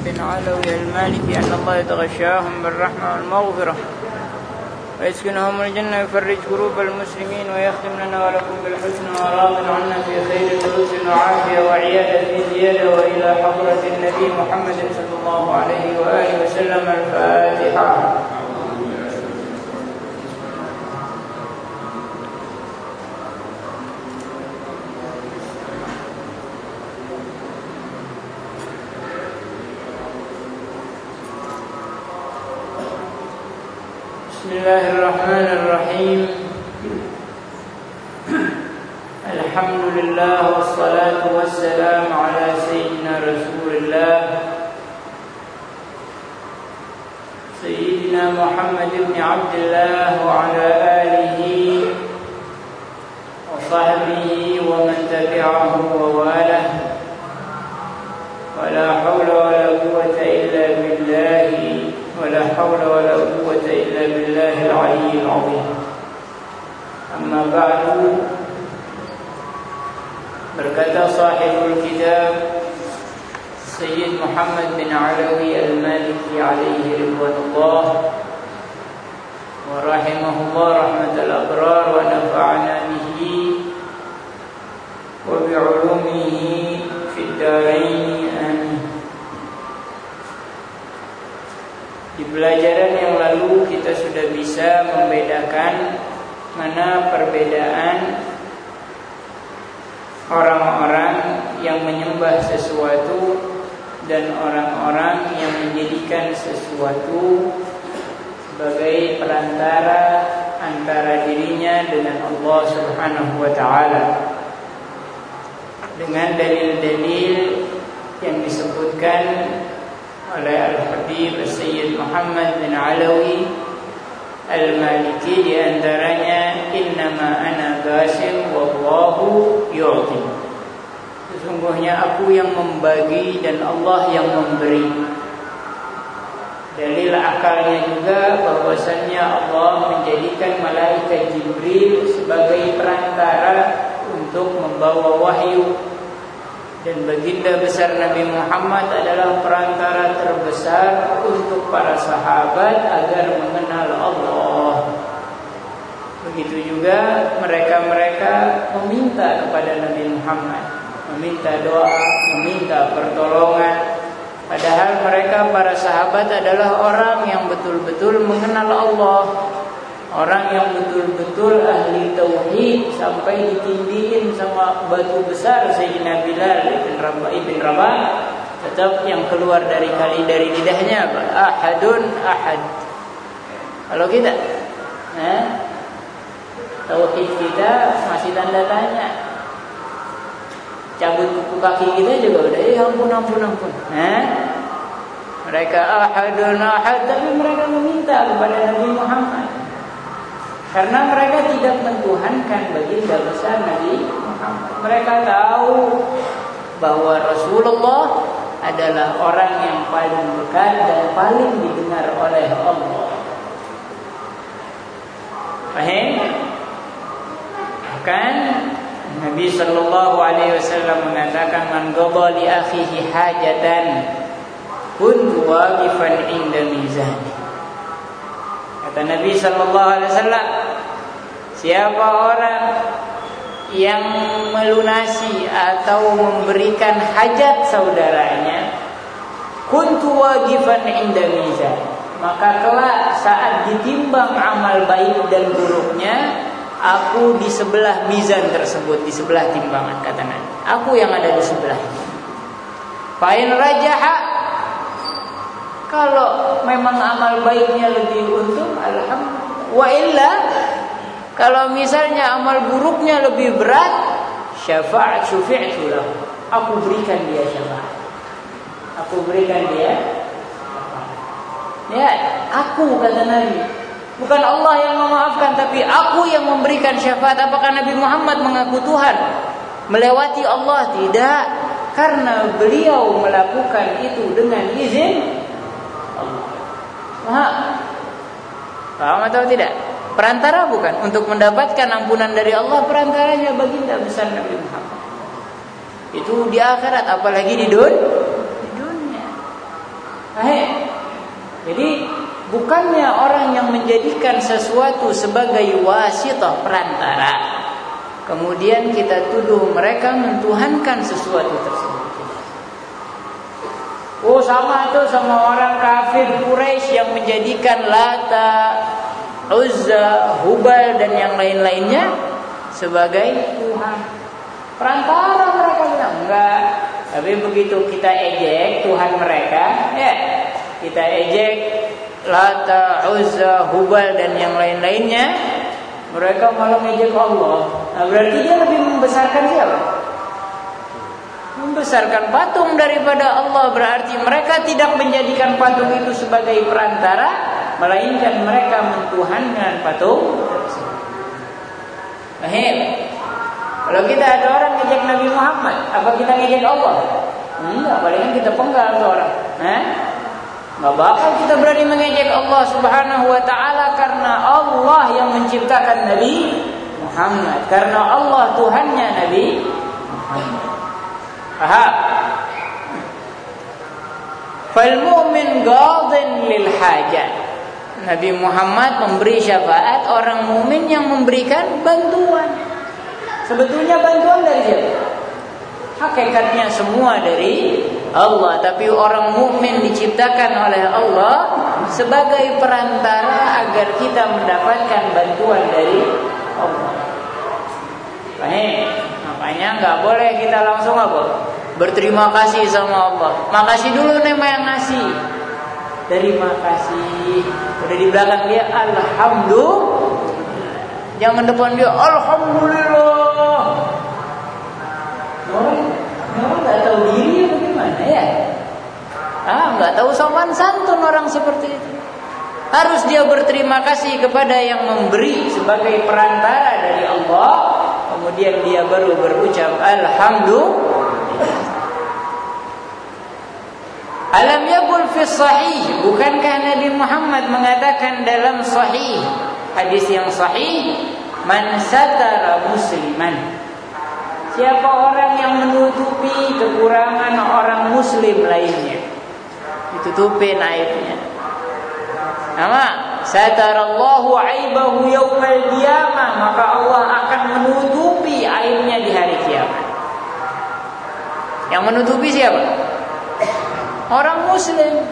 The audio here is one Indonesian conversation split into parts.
بن علوي المالكي أن الله يتغشاهم بالرحمة والمغفرة ويسكنهم الجنة ويفرج كروب المسلمين ويختم لنا ولكم بالحسن وراض عنا في خير دروس وعافية وعيادة في زيادة وإلى حضرة النبي محمد صلى الله عليه وآله وسلم. الفاتحة. بسم الله الرحمن الرحيم. الحمد لله والصلاة والسلام على سيدنا رسول الله سيدنا محمد بن عبد الله وعلى آله وصحبه ومن تبعه وواله ولا حول ولا قوة إلا بالله ولا حول ولا قوة إلا بالله العلي العظيم. أما بعد. Berkata sahibul kitab Sayyid Muhammad bin Alawi al-Maliki alaihi ridwanullah wa rahimahullah rahmatal abrar wa nafa'ana bihi wa bi'ulumihi fid darain amin. Di pelajaran yang lalu kita sudah bisa membedakan mana perbedaan orang-orang yang menyembah sesuatu dan orang-orang yang menjadikan sesuatu sebagai perantara antara dirinya dengan Allah Subhanahu wa taala. Dengan dalil-dalil yang disebutkan oleh Al-Habib Sayyid Muhammad bin Alawi Al-Maliki, di antaranya innama ana qasim wallahu yu'ti. Sesungguhnya aku yang membagi dan Allah yang memberi. Dalil akalnya juga bahwasannya Allah menjadikan malaikat Jibril sebagai perantara untuk membawa wahyu, dan baginda besar Nabi Muhammad adalah perantara terbesar untuk para sahabat agar mengenal Allah. Begitu juga mereka-mereka meminta kepada Nabi Muhammad, meminta doa, meminta pertolongan. Padahal mereka para sahabat adalah orang yang betul-betul mengenal Allah, orang yang betul-betul ahli tauhid, sampai ditindihin sama batu besar Sayyidina Bilal ibn Rabah, tetap yang keluar dari lidahnya apa? Ahadun ahad. Kalau kita tauhid kita masih tanda tanya. Cabut kuku kaki kita juga udah ampun. Mereka ahadun ahad, tapi mereka meminta kepada Nabi Muhammad karena mereka tidak mentuhankan baginda besar Nabi Muhammad. Mereka tahu bahwa Rasulullah adalah orang yang paling dekat dan paling didengar oleh Allah. Paham? Kan Nabi sallallahu alaihi wasallam mengatakan, man qada li akhihi hajatan kuntu waqifan inda mizani. Kata Nabi sallallahu alaihi wasallam, siapa orang yang melunasi atau memberikan hajat saudaranya, kuntu waqifan inda mizan, maka kelak saat ditimbang amal baik dan buruknya, aku di sebelah mizan tersebut, di sebelah timbangan, kata Nabi. Aku yang ada di sebelahnya. Fa'in rajaha, kalau memang amal baiknya lebih untung, alhamdulillah. Wa illa, kalau misalnya amal buruknya lebih berat, syafi'tu lahu, aku berikan dia syafaat. Aku berikan dia syafaat. Ya, aku, kata Nabi. Bukan Allah yang memaafkan, tapi aku yang memberikan syafaat. Apakah Nabi Muhammad mengaku Tuhan, melewati Allah? Tidak, karena beliau melakukan itu dengan izin Allah. Paham atau tidak? Perantara bukan? Untuk mendapatkan ampunan dari Allah, perantaranya baginda besar Nabi Muhammad. Itu di akhirat, apalagi di dunia. Bukannya orang yang menjadikan sesuatu sebagai wasithah, perantara, kemudian kita tuduh mereka mentuhankan sesuatu tersebut. Oh, sama tuh sama orang kafir Quraisy yang menjadikan Lata, Uzza, Hubal dan yang lain-lainnya sebagai Tuhan. Perantara mereka bilang enggak. Tapi begitu kita ejek Tuhan mereka, ya, kita ejek Lata, Uzza, Hubal dan yang lain-lainnya, mereka malah ngejek Allah. Nah, berarti dia lebih membesarkan siapa? Membesarkan patung daripada Allah. Berarti mereka tidak menjadikan patung itu sebagai perantara, melainkan mereka mentuhankan patung tersebut. Paham? Kalau kita ada orang ngejek Nabi Muhammad, apa kita ngejek Allah? Enggak, palingan kita penggal tuh orang. Enggak bakal kita berani mengejek Allah Subhanahu wa taala, karena Allah yang menciptakan Nabi Muhammad, karena Allah Tuhannya Nabi Muhammad. Paham? Fal mu'min ghadin lil hajat. Nabi Muhammad memberi syafaat orang mukmin yang memberikan bantuan. Sebetulnya bantuan dari siapa? Hakikatnya semua dari Allah, tapi orang mukmin diciptakan oleh Allah sebagai perantara agar kita mendapatkan bantuan dari Allah. Paham? Makanya nggak boleh kita langsung apa? Berterima kasih sama Allah. Makasih dulu nih yang ngasih. Terima kasih. Udah di belakang dia alhamdulillah. Jangan depan dia alhamdulillah. Orang nggak tahu diri bagaimana ya? Nggak tahu sopan santun orang seperti itu. Harus dia berterima kasih kepada yang memberi sebagai perantara dari Allah. Kemudian dia baru berucap alhamdulillah. Alam yaqul fi sahih, bukankah Nabi Muhammad mengatakan dalam sahih, hadis yang sahih, man satara musliman, siapa orang yang menutupi kekurangan orang muslim lainnya, ditutupin aibnya. Nama satarallahu aibahu yaumal qiyamah, maka Allah akan menutupi aibnya di hari kiamat. Yang menutupi siapa? Orang muslim.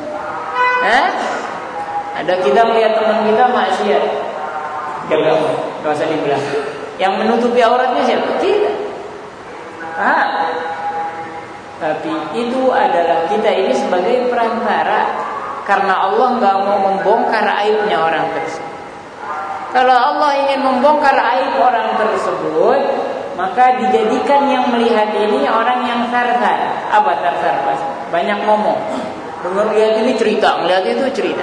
Ada kita melihat teman kita maksiat, gak usah dibilang. Yang menutupi auratnya siapa? Kita. Tapi itu adalah kita ini sebagai perantara, karena Allah gak mau membongkar aibnya orang tersebut. Kalau Allah ingin membongkar aib orang tersebut, maka dijadikan yang melihat ini orang yang sarsar. Apa sarsar? Banyak ngomong. Dengar lihat ini cerita, melihat itu cerita.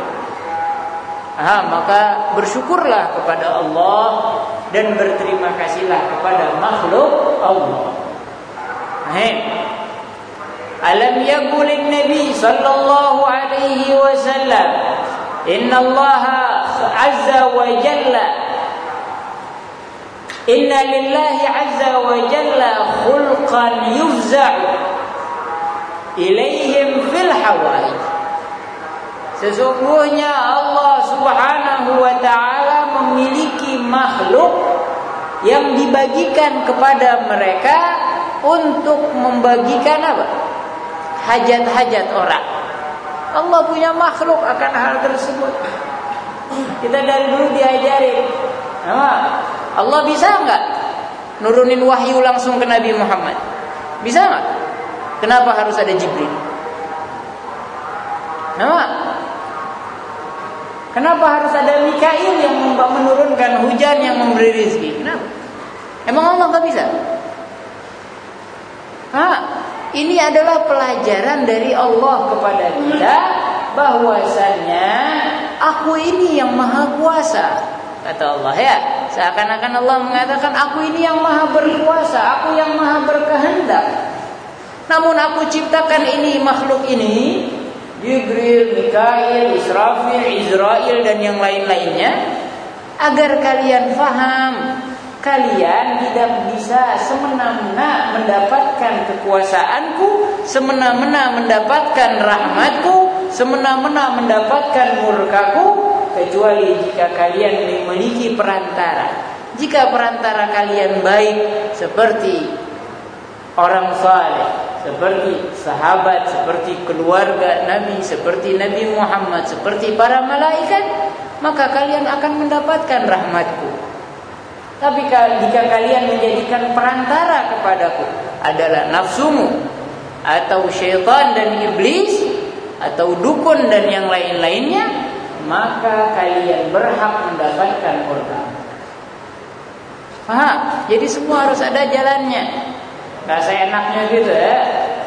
Maka bersyukurlah kepada Allah dan berterima kasihlah kepada makhluk Allah. Alam yaqul Nabi sallallahu alaihi wasallam, inna Allah azza wa jalla, inna lillahi azza wa jalla khulqan yufza'u ilaihim fil hawaij. Sesungguhnya Allah Subhanahu wa taala memiliki makhluk yang dibagikan kepada mereka untuk membagikan apa? Hajat-hajat orang. Allah punya makhluk akan hal tersebut. Kita dari dulu diajarin. Allah bisa enggak nurunin wahyu langsung ke Nabi Muhammad? Bisa enggak? Kenapa harus ada Jibril? Kenapa harus ada Mikail yang menurunkan hujan, yang memberi rezeki? Kenapa? Emang Allah enggak bisa? Ini adalah pelajaran dari Allah kepada kita, bahwasannya aku ini yang maha kuasa, kata Allah ya. Seakan-akan Allah mengatakan aku ini yang maha berkuasa, aku yang maha berkehendak. Namun aku ciptakan ini, makhluk ini, Jibril, Mikail, Israfil, Izrail dan yang lain-lainnya, agar kalian faham. Kalian tidak bisa semena-mena mendapatkan kekuasaanku, semena-mena mendapatkan rahmatku, semena-mena mendapatkan murkaku, kecuali jika kalian memiliki perantara. Jika perantara kalian baik seperti orang saleh, seperti sahabat, seperti keluarga Nabi, seperti Nabi Muhammad, seperti para malaikat, maka kalian akan mendapatkan rahmatku. Tapi jika kalian menjadikan perantara kepadaku adalah nafsumu, atau syaitan dan iblis, atau dukun dan yang lain-lainnya, maka kalian berhak mendapatkan murka. Paham? Jadi semua harus ada jalannya. Gak seenaknya gitu ya.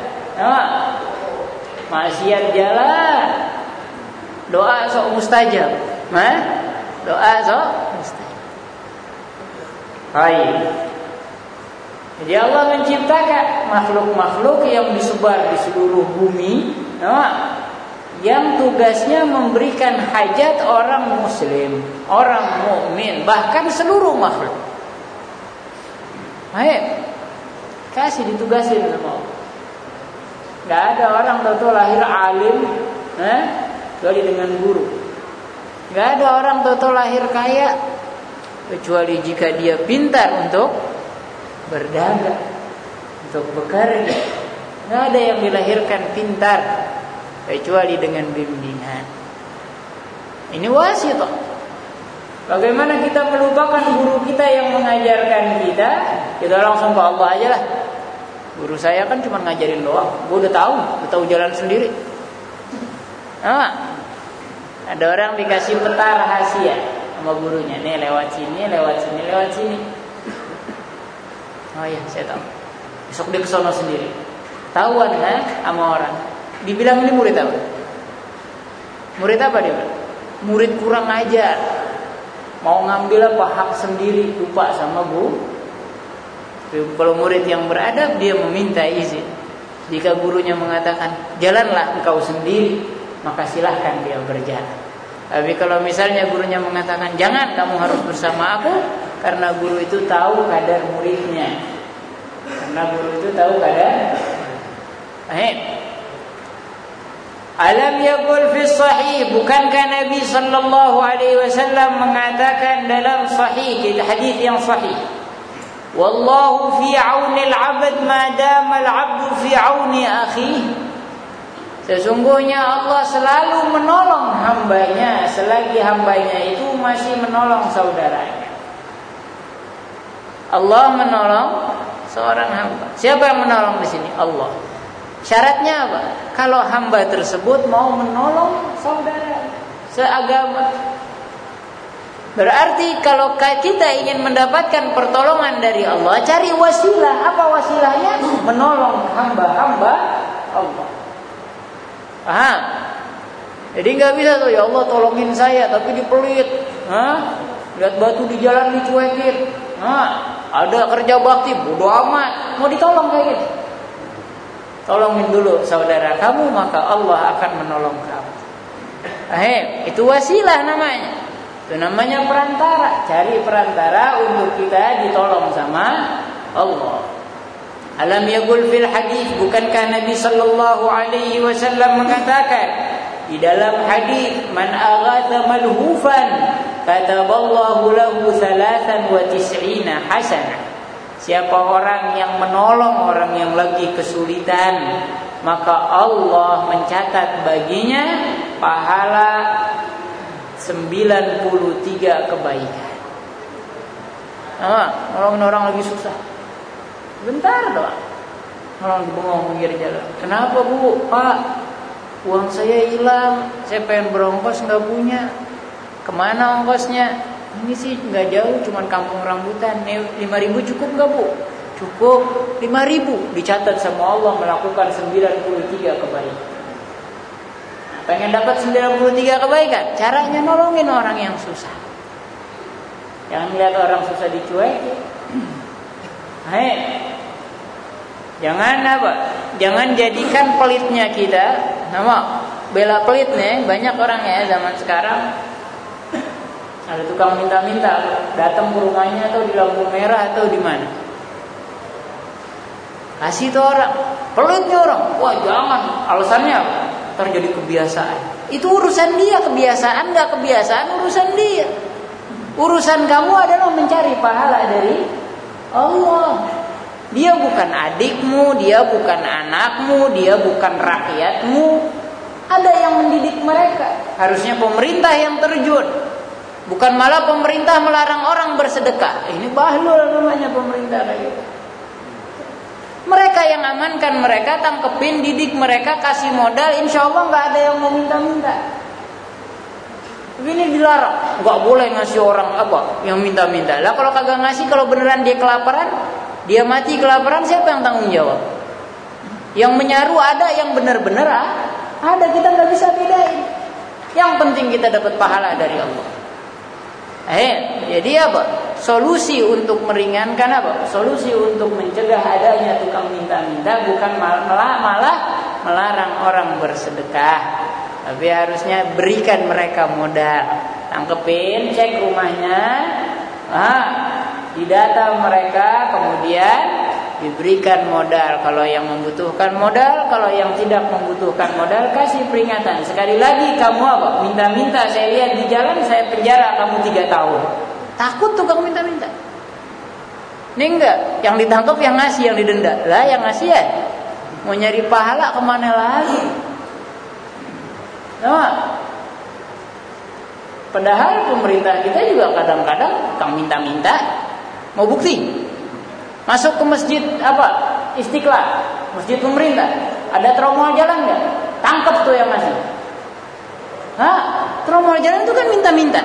Maksiat jalan, doa sok mustajab. Doa sok mustajab. Baik. Jadi Allah menciptakan makhluk-makhluk yang disebar di seluruh bumi, yang tugasnya memberikan hajat orang muslim, orang mukmin, bahkan seluruh makhluk. Baik. Kasih ditugasin sama Allah. Gak ada orang tahu lahir alim, kecuali dengan guru. Gak ada orang tahu lahir kaya, kecuali jika dia pintar untuk berdagang, untuk bekerja. Gak ada yang dilahirkan pintar, kecuali dengan bimbingan. Ini wasithah. Bagaimana kita melupakan guru kita yang mengajarkan kita? Kita langsung ke Allah aja lah. Guru saya kan cuma ngajarin doang. Gue udah tahu jalan sendiri. Ada orang dikasih peta rahasia sama gurunya. Nih lewat sini, lewat sini, lewat sini. Oh iya, saya tahu. Besok dia kesono sendiri. Tahuan sama orang. Dibilang ini murid apa? Murid apa dia? Murid kurang ajar. Mau ngambil apa hak sendiri, lupa sama guru. Kalau murid yang beradab, dia meminta izin. Jika gurunya mengatakan jalanlah engkau sendiri, maka silahkan dia berjalan. Tapi kalau misalnya gurunya mengatakan jangan, kamu harus bersama aku, karena guru itu tahu kadar muridnya. Karena guru itu tahu kadar. Alam yaqul fi sahih, bukankah Nabi sallallahu alaihi wasallam mengatakan dalam sahih, hadis yang sahih, wallahu fi auni al-'abd ma dama al-'abdu fi auni akhihi. Sesungguhnya Allah selalu menolong hambanya selagi hambanya itu masih menolong saudaranya. Allah menolong seorang hamba. Siapa yang menolong di sini? Allah. Syaratnya apa? Kalau hamba tersebut mau menolong saudara seagama. Berarti kalau kita ingin mendapatkan pertolongan dari Allah, cari wasilah. Apa wasilahnya? Menolong hamba-hamba Allah. Paham? Jadi nggak bisa tuh, ya Allah tolongin saya tapi dipelit. Lihat batu di jalan dicuekin. Ada kerja bakti, bodo amat. Mau ditolong kayak gitu. Tolongin dulu saudara kamu, maka Allah akan menolong kamu. Itu wasilah namanya. Itu namanya perantara. Cari perantara untuk kita ditolong sama Allah. Alam yaqul fil hadis, bukankah Nabi sallallahu alaihi wasallam mengatakan di dalam hadis, man aghatha malhufan kataballahu lahu 93 hasanah. Siapa orang yang menolong orang yang lagi kesulitan, maka Allah mencatat baginya pahala 93 kebaikan. Nolongin orang lagi susah, bentar doang. Orang di bengong pinggir jalan. Kenapa bu? Pak, uang saya hilang. Saya pengen berongkos nggak punya. Kemana ongkosnya? Ini sih nggak jauh, cuman kampung rambutan. 5.000 cukup nggak bu? Cukup. 5.000 dicatat sama Allah melakukan 93 kebaikan. Pengen dapat 93 kebaikan? Caranya nolongin orang yang susah. Jangan lihat orang susah dicuekin. Jangan apa? Jangan jadikan pelitnya kita. Bela pelitnya. Banyak orang ya zaman sekarang. Ada tukang minta-minta, datang ke rumahnya atau di lampu merah atau di mana. Kasih tuh orang, pelitnya orang. Wah jangan, alasannya apa? terjadi kebiasaan. Itu urusan dia, kebiasaan nggak kebiasaan urusan dia. Urusan kamu adalah mencari pahala dari Allah. Dia bukan adikmu, dia bukan anakmu, dia bukan rakyatmu. Ada yang mendidik mereka. Harusnya pemerintah yang terjun. Bukan malah pemerintah melarang orang bersedekah. Ini bahlul namanya pemerintah kayak gitu. Mereka yang amankan mereka, tangkepin, didik mereka, kasih modal, insya Allah nggak ada yang mau minta-minta. Ini dilarang, nggak boleh ngasih orang apa yang minta-minta. Lah kalau kagak ngasih, kalau beneran dia kelaparan, dia mati kelaparan, siapa yang tanggung jawab? Yang menyaru ada, yang benar-benar ada, kita nggak bisa bedain. Yang penting kita dapat pahala dari Allah. Jadi apa? Solusi untuk meringankan apa? Solusi untuk mencegah adanya tukang minta-minta bukan malah melarang orang bersedekah. Tapi harusnya berikan mereka modal. Tangkepin, cek rumahnya, didata mereka, kemudian diberikan modal. Kalau yang membutuhkan modal, kalau yang tidak membutuhkan modal, kasih peringatan. Sekali lagi kamu apa? Minta-minta, saya lihat di jalan, saya penjara kamu 3 tahun. Takut tukang minta-minta. Ini enggak, yang ditangkap yang ngasih, yang didenda. Lah yang ngasih ya mau nyari pahala kemana lagi? Nah, padahal pemerintah kita juga kadang-kadang tukang minta-minta. Mau bukti? Masuk ke masjid apa? Istiqlal, masjid pemerintah. Ada tromol jalan nggak? Tangkap tuh yang ngasih. Tromol jalan itu kan minta-minta.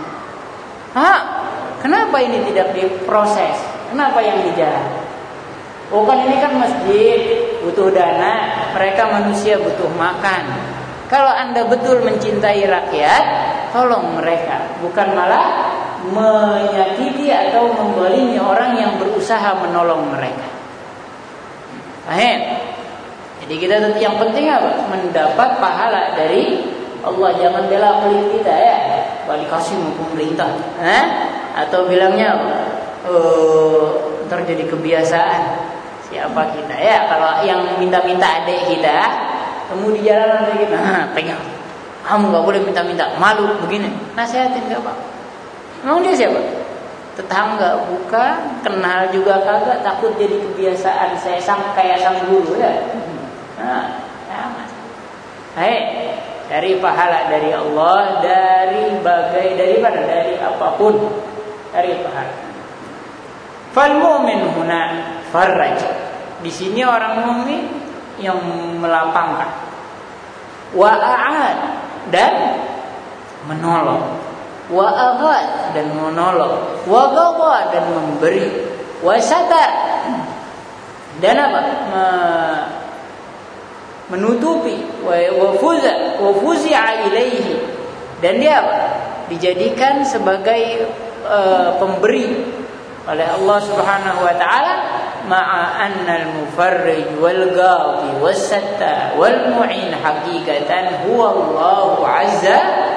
Kenapa ini tidak diproses? Kenapa yang di jalan? Kan ini kan masjid, butuh dana. Mereka manusia butuh makan. Kalau Anda betul mencintai rakyat, tolong mereka. Bukan malah menyakiti atau membalimi orang yang berusaha menolong mereka. Jadi kita yang penting apa? Mendapat pahala dari Allah. Jangan bela pelit kita ya. Kalau dikasih mau pemerintah, atau bilangnya ntar jadi kebiasaan. Siapa kita ya? Kalau yang minta-minta adik kita, kamu di jalan adik kita, pegang. Kamu nggak boleh minta-minta, malu begini. Nasihatin nggak Pak? Emang dia siapa? Tetangga bukan, kenal juga kagak, takut jadi kebiasaan. Saya kayak sang guru ya. Dari pahala dari Allah, dari apapun, dari pahala. Fal mu'min huna farraj. Di sini orang mukmin yang melapangkan, wa a'ad dan menolong, wa aghad dan menolong, wa ghadha dan memberi, wa satar dan apa? Menutupi, wa fuzi'a ilaihi dan dia apa? Dijadikan sebagai pemberi oleh Allah Subhanahu wa taala, ma'a annal mufarrij wal ghadi was sattar wal mu'in haqiqatan huwa Allah azza.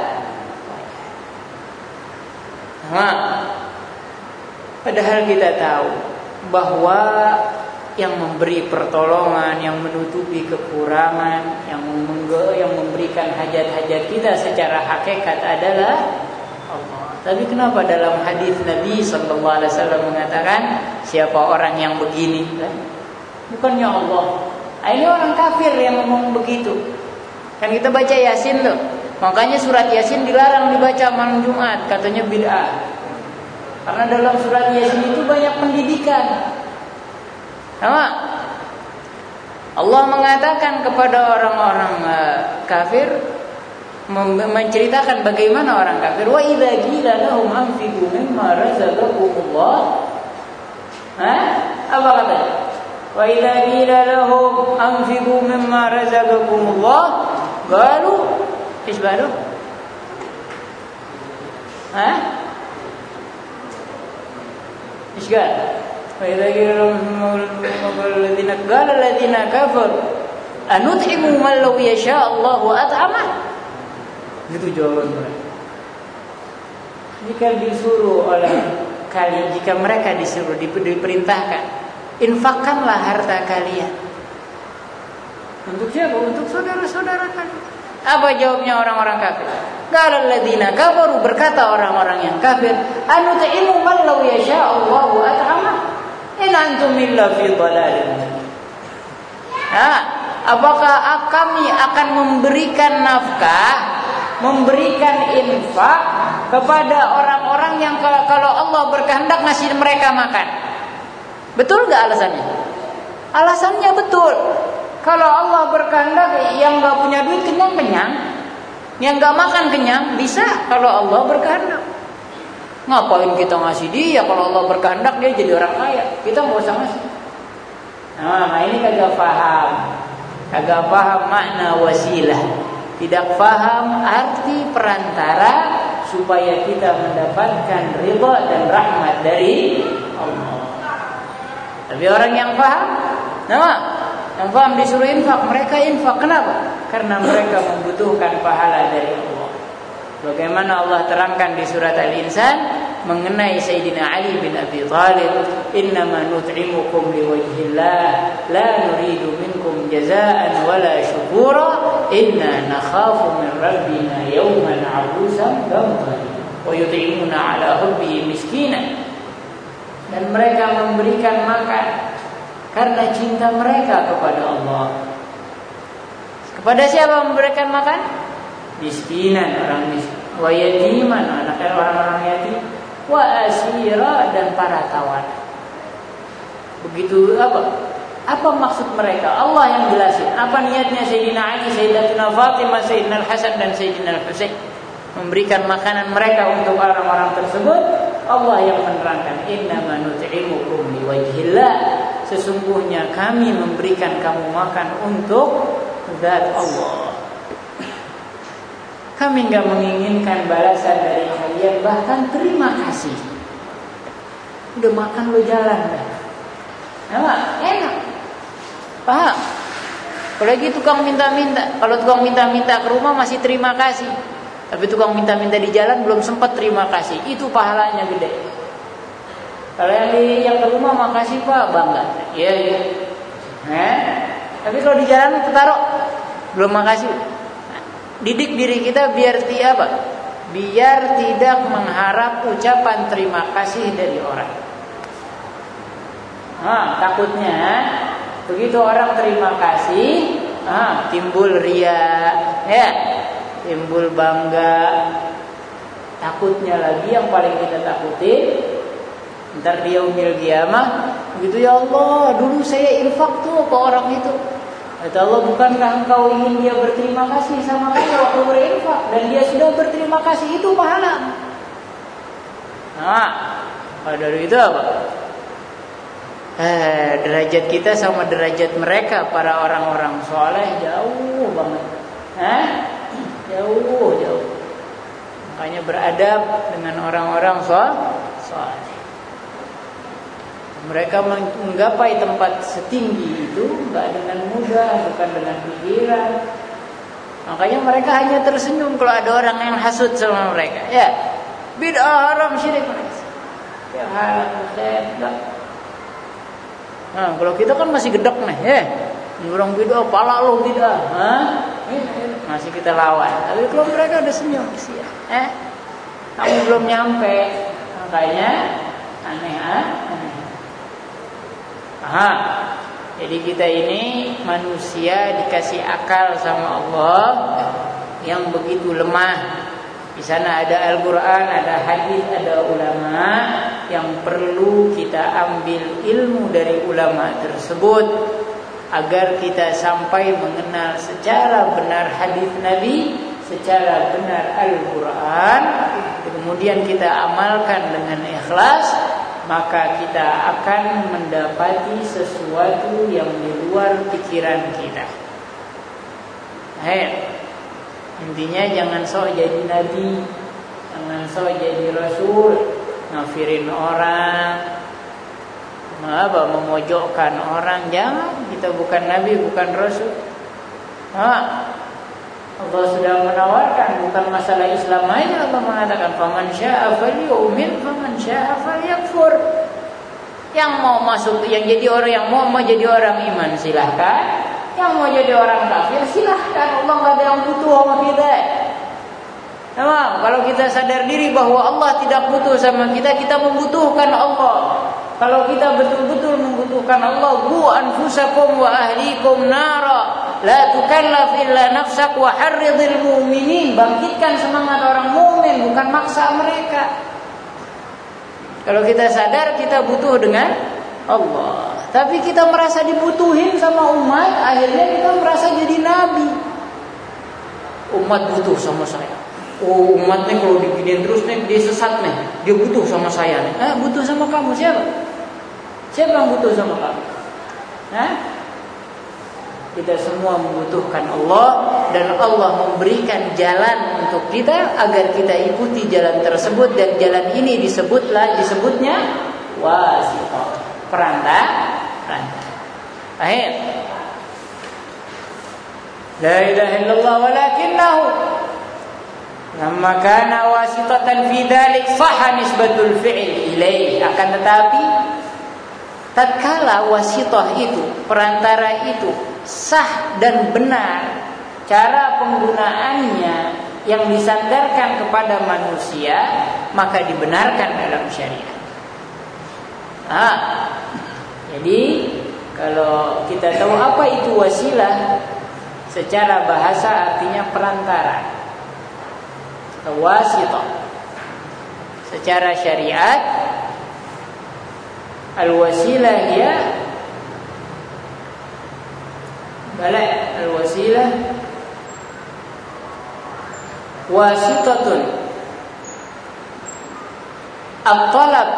Padahal kita tahu bahwa yang memberi pertolongan, yang menutupi kekurangan, yang memberikan hajat-hajat kita secara hakikat adalah Allah. Tapi kenapa dalam hadis Nabi sallallahu alaihi wasallam mengatakan siapa orang yang begini? Bukannya Allah. Ini orang kafir yang ngomong begitu. Kan kita baca Yasin tuh. Makanya surat Yasin dilarang dibaca malam Jumat, katanya bid'ah. Karena dalam surat Yasin itu banyak pendidikan. Sama. Allah mengatakan kepada orang-orang kafir, menceritakan bagaimana orang kafir. Wa idza qila lahum anfiqu mimma razaqakumullah. Apa katanya? Wa idza qila lahum anfiqu mimma razaqakumullah qalu isbaru. Isgal. فإذا قيل لهم قال الذين كفروا أنطعم من لو يشاء الله أطعمه. Itu jawaban mereka. Jika disuruh jika mereka disuruh diperintahkan, infakkanlah harta kalian. Untuk siapa? Untuk saudara-saudara kalian. Apa jawabnya orang-orang kafir? Qalal ladzina kafaru, berkata orang-orang yang kafir, anut'imu man law yasha Allahu at'ama. In antum illa fi dhalalin. Apakah kami akan memberikan nafkah, memberikan infak kepada orang-orang yang kalau Allah berkehendak ngasih mereka makan? Betul nggak alasannya? Alasannya betul. Kalau Allah berkehendak, yang nggak punya duit kenyang, yang nggak makan kenyang, bisa kalau Allah berkehendak. Ngapain kita ngasih dia? Kalau Allah berkehendak dia jadi orang kaya, kita nggak usah ngasih. Nah ini kagak paham makna wasilah, tidak paham arti perantara supaya kita mendapatkan ridha dan rahmat dari Allah. Tapi orang yang paham, yang paham disuruh infak, mereka infak. Kenapa? Karena mereka membutuhkan pahala dari Allah. Bagaimana Allah terangkan di surat Al-Insan mengenai Sayyidina Ali bin Abi Thalib, "Innama nut'imukum liwajhillah, la nuridu minkum jazaa'an wala syukura, inna nakhafu min rabbina yawman 'abusan qamtarira, wa yut'imuna 'ala hubbihi miskinan." Dan mereka memberikan makan karena cinta mereka kepada Allah. Kepada siapa memberikan makan? Miskinan, orang miskin. Wa yatiman, orang-orang yatim. Wa asira, dan para tawanan. Begitu apa maksud mereka? Allah yang jelasin. Apa niatnya Sayyidina Ali, Sayyidatina Fatimah, Sayyidina Al-Hasan dan Sayyidina Al-Husain memberikan makanan mereka untuk orang-orang tersebut? Allah yang menerangkan, innama nut'imukum liwajhillah, sesungguhnya kami memberikan kamu makan untuk zat Allah. Kami enggak menginginkan balasan dari kalian, bahkan terima kasih. Udah makan lo jalan dah. Enak. Paham? Apalagi tukang minta-minta. Kalau tukang minta-minta ke rumah masih terima kasih. Tapi tukang minta-minta di jalan belum sempat terima kasih. Itu pahalanya gede. Kalau yang ke rumah makasih Pak, bangga. Iya. Tapi kalau di jalan ketaruh belum makasih. Didik diri kita biar tidak mengharap ucapan terima kasih dari orang. Takutnya begitu orang terima kasih, timbul ria, timbul bangga. Takutnya lagi yang paling kita takutin, ntar dia umil kiamah, begitu, ya Allah, dulu saya infak tuh ke orang itu. Kata Allah, bukankah engkau ingin dia berterima kasih sama kamu waktu berinfak, dan dia sudah berterima kasih, itu pahala. Kalau dari itu apa? Derajat kita sama derajat mereka, para orang-orang soleh, jauh banget. Jauh. Makanya beradab dengan orang-orang soleh. Mereka menggapai tempat setinggi itu enggak dengan mudah, bukan dengan pikiran. Makanya mereka hanya tersenyum kalau ada orang yang hasut sama mereka. Ya, bid'ah, haram, syirik. Ya, halal, enggak. Kalau kita kan masih gedek nih, orang bid'ah, pala lo bid'ah. Masih kita lawan. Tapi kalau mereka udah senyum sih ya. Kamu belum nyampe. Makanya aneh. Jadi kita ini manusia dikasih akal sama Allah yang begitu lemah. Di sana ada Al-Quran, ada hadis, ada ulama yang perlu kita ambil ilmu dari ulama tersebut agar kita sampai mengenal secara benar hadis Nabi, secara benar Al-Quran, kemudian kita amalkan dengan ikhlas, maka kita akan mendapati sesuatu yang di luar pikiran kita. Intinya jangan sok jadi nabi, jangan sok jadi rasul, ngafirin orang, memojokkan orang. Jangan, kita bukan nabi, bukan rasul. Allah sudah menawarkan, bukan masalah Islam aja. Allah mengatakan, faman syaa falyu'min, faman syaa falyakfur. Yang mau masuk, yang jadi orang, yang mau jadi orang iman silahkan. Yang mau jadi orang kafir silahkan, Allah nggak ada yang butuh sama kita. Nah, kalau kita sadar diri bahwa Allah tidak butuh sama kita, kita membutuhkan Allah. Kalau kita betul-betul membutuhkan Allah, qu anfusakum wa ahlikum nara, la tukallaf illa nafsak wa harridil mu'minin. Bangkitkan semangat orang mukmin, bukan maksa mereka. Kalau kita sadar kita butuh dengan Allah, tapi kita merasa dibutuhin sama umat, akhirnya kita merasa jadi nabi. Umat butuh sama saya. Oh, umat nih kalau diginiin terus nih dia sesat nih, dia butuh sama saya nih. Butuh sama kamu siapa? Siapa yang butuh sama kamu? Kita semua membutuhkan Allah, dan Allah memberikan jalan untuk kita agar kita ikuti jalan tersebut, dan jalan ini disebutnya wasithah, perantara. Akhir. La ilaha illallah walakinnahu lamma kana wasitatan fi dzalik sahha nisbatul fi'l ilaih. Akan tetapi tatkala wasithah itu, perantara itu sah dan benar, cara penggunaannya yang disandarkan kepada manusia, maka dibenarkan dalam syariat. Jadi kalau kita tahu apa itu wasilah, secara bahasa artinya perantara, wasithah. Secara syariat, al-wasilah ya al-wasilah wasithatun at-talab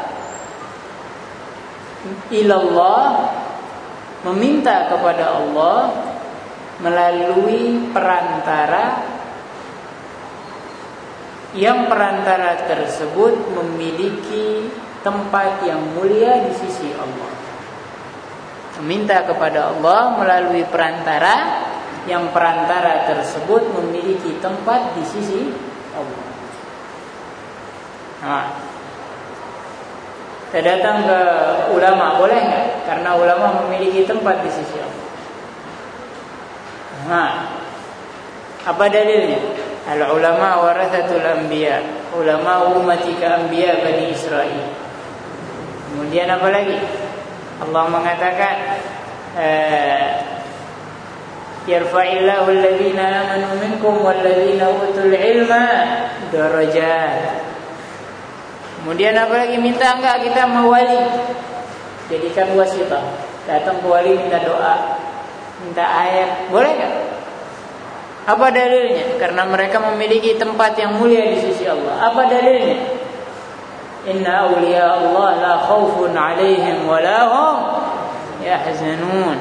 ilallah, meminta kepada Allah melalui perantara, yang perantara tersebut memiliki tempat yang mulia di sisi Allah. Meminta kepada Allah melalui perantara, yang perantara tersebut memiliki tempat di sisi Allah. Kita datang ke ulama, boleh nggak? Karena ulama memiliki tempat di sisi Allah. Apa dalilnya? Al-ulama warathatul anbiya, ulama ummatika anbiya Bani Israil. Kemudian apa lagi? Allah mengatakan yarfa'illahu alladhina amanu minkum walladhina utul ilma darajat. Kemudian apa lagi? Minta enggak kita mau wali, jadikan wasithah. Datang ke wali minta doa, minta ayat, boleh enggak? Apa dalilnya? Karena mereka memiliki tempat yang mulia di sisi Allah. Apa dalilnya? Inna awliya Allah la khawfun alaihim wa la hum yahzanun.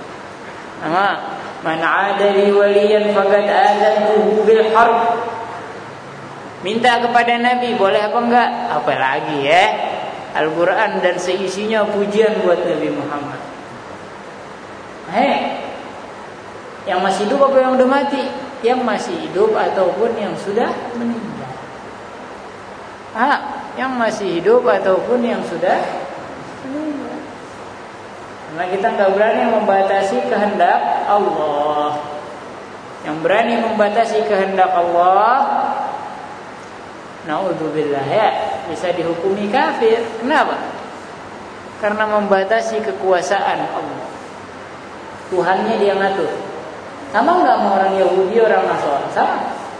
Man 'ada li waliyan faqad adzantuhu bil harb. Minta kepada Nabi, boleh apa enggak? Apalagi ya, Al-Quran dan seisinya pujian buat Nabi Muhammad. Yang masih hidup apa yang udah mati? Yang masih hidup ataupun yang sudah meninggal. Yang masih hidup ataupun yang sudah meninggal. Karena kita nggak berani membatasi kehendak Allah. Yang berani membatasi kehendak Allah, naudzubillah ya, bisa dihukumi kafir. Kenapa? Karena membatasi kekuasaan Allah. Tuhannya dia ngatur. Sama nggak mau orang Yahudi, orang Nasrani? Sama.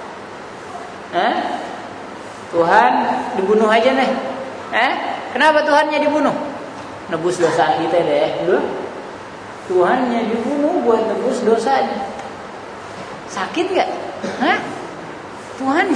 Tuhan dibunuh aja nih. Kenapa Tuhannya dibunuh? Nebus dosa kita deh. Tuhannya dibunuh buat nebus dosanya. Sakit nggak? Tuhan.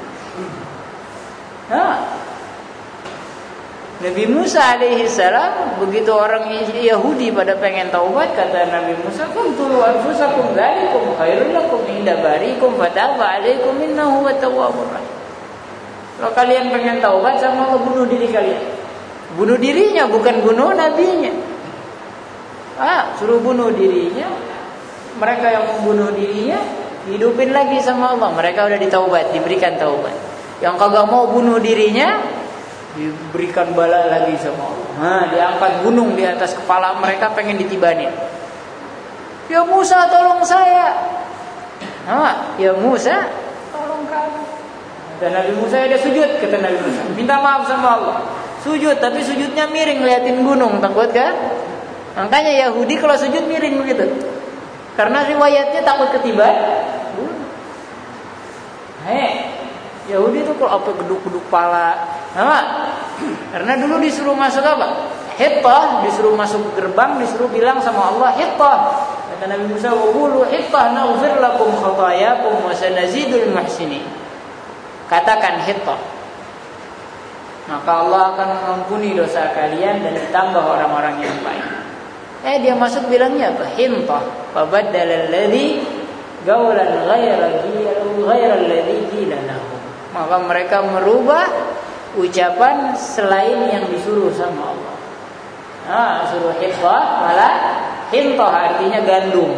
Nabi Musa alaihissalam, begitu orang Yahudi pada pengen taubat, kata Nabi Musa, "Qultu anfusakum dzalikum khairul lakum inda barikum fataba alaikum innahu wat-tawwabur rahim." Kalau kalian pengen taubat, sama Allah bunuh diri kalian. Bunuh dirinya, bukan bunuh nabinya. Suruh bunuh dirinya. Mereka yang membunuh dirinya hidupin lagi sama Allah. Mereka udah ditaubat, diberikan taubat. Yang kagak mau bunuh dirinya diberikan bala lagi sama Allah. Diangkat gunung di atas kepala mereka, pengen ditibanin. Ya Musa tolong saya. Ya Musa tolong kamu. Dan Nabi Musa ada sujud, kata Nabi Musa, minta maaf sama Allah. Sujud, tapi sujudnya miring ngeliatin gunung, takut kan? Makanya Yahudi kalau sujud miring begitu. Karena riwayatnya takut ketiban. Yahudi itu kalau apa geduk-geduk pala. Karena dulu disuruh masuk apa? Hittah, disuruh masuk gerbang, disuruh bilang sama Allah, Hittah. Kata Nabi Musa, "Wa qulu Hittah naghfir lakum khatayakum wa sanazidul muhsinin." Katakan Hittah, maka Allah akan mengampuni dosa kalian dan ditambah orang-orang yang baik. Dia masuk bilangnya apa? Hintah. Fa baddala alladhi qawlan ghayra alladhi qila lahu. Maka mereka merubah ucapan selain yang disuruh sama Allah. Suruh Hittah malah Hintah, artinya gandum.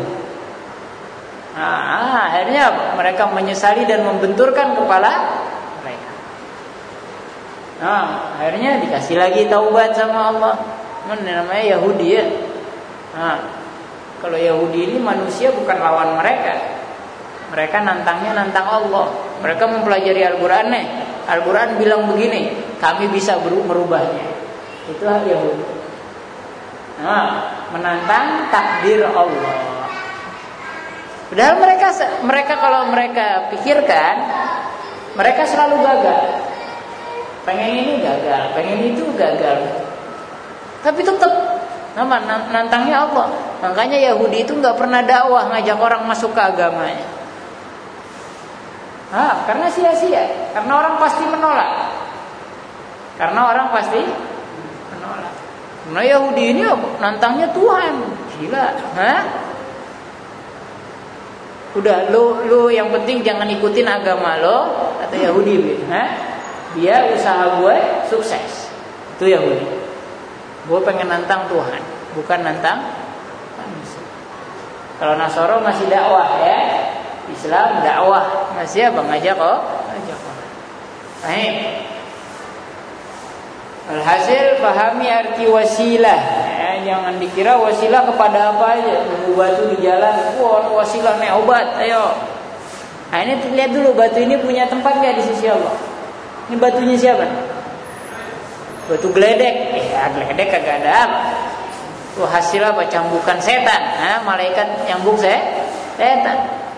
Akhirnya apa? Mereka menyesali dan membenturkan kepala mereka. Akhirnya dikasih lagi taubat sama Allah. Namanya Yahudi ya. Kalau Yahudi ini manusia bukan lawan mereka. Mereka nantangnya nantang Allah. Mereka mempelajari Al-Quran nih. Al-Quran bilang begini, kami bisa merubahnya. Itu Yahudi. Menantang takdir Allah. Padahal mereka kalau mereka pikirkan, mereka selalu gagal. Pengen ini gagal, pengen itu gagal. Tapi tetap nantangnya Allah. Makanya Yahudi itu nggak pernah dakwah ngajak orang masuk ke agamanya. Karena sia-sia. Karena orang pasti menolak. Nah Yahudi ini nantangnya Tuhan. Gila. Udah lu yang penting jangan ikutin agama lo, kata Yahudi. Dia usaha gue sukses. Itu Yahudi. Gue pengen nantang Tuhan, bukan nantang manusia. Kalau Nasoro masih dakwah ya. Islam dakwah masih apa ngajak orang. Alhasil pahami arti wasilah. Jangan dikira wasilah kepada apa aja. Nunggu batu di jalan, wasilah nih obat, ayo. Ini lihat dulu batu ini punya tempat nggak di sisi Allah. Ini batunya siapa? Batu geledek. Geledek kagak ada apa. Itu hasil apa? Cambukan setan. Malaikat nyambuk setan.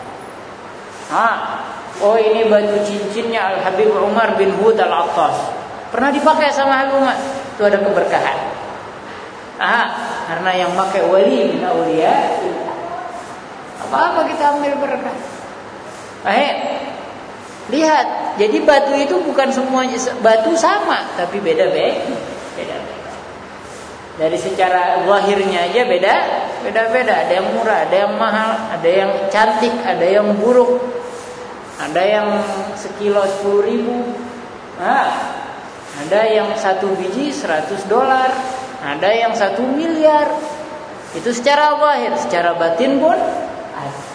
Ini batu cincinnya Al-Habib Umar bin Hud Al-Attas. Pernah dipakai sama Habib Umar. Itu ada keberkahan. Karena yang pakai wali min auliya. Apa-apa kita ambil berkah. Lihat, jadi batu itu bukan semuanya batu sama, tapi beda-beda. Dari secara zahirnya aja beda-beda. Ada yang murah, ada yang mahal, ada yang cantik, ada yang buruk, ada yang sekilo 10.000, ada yang 1 biji $100, ada yang 1 miliar. Itu secara zahir, secara batin pun ada.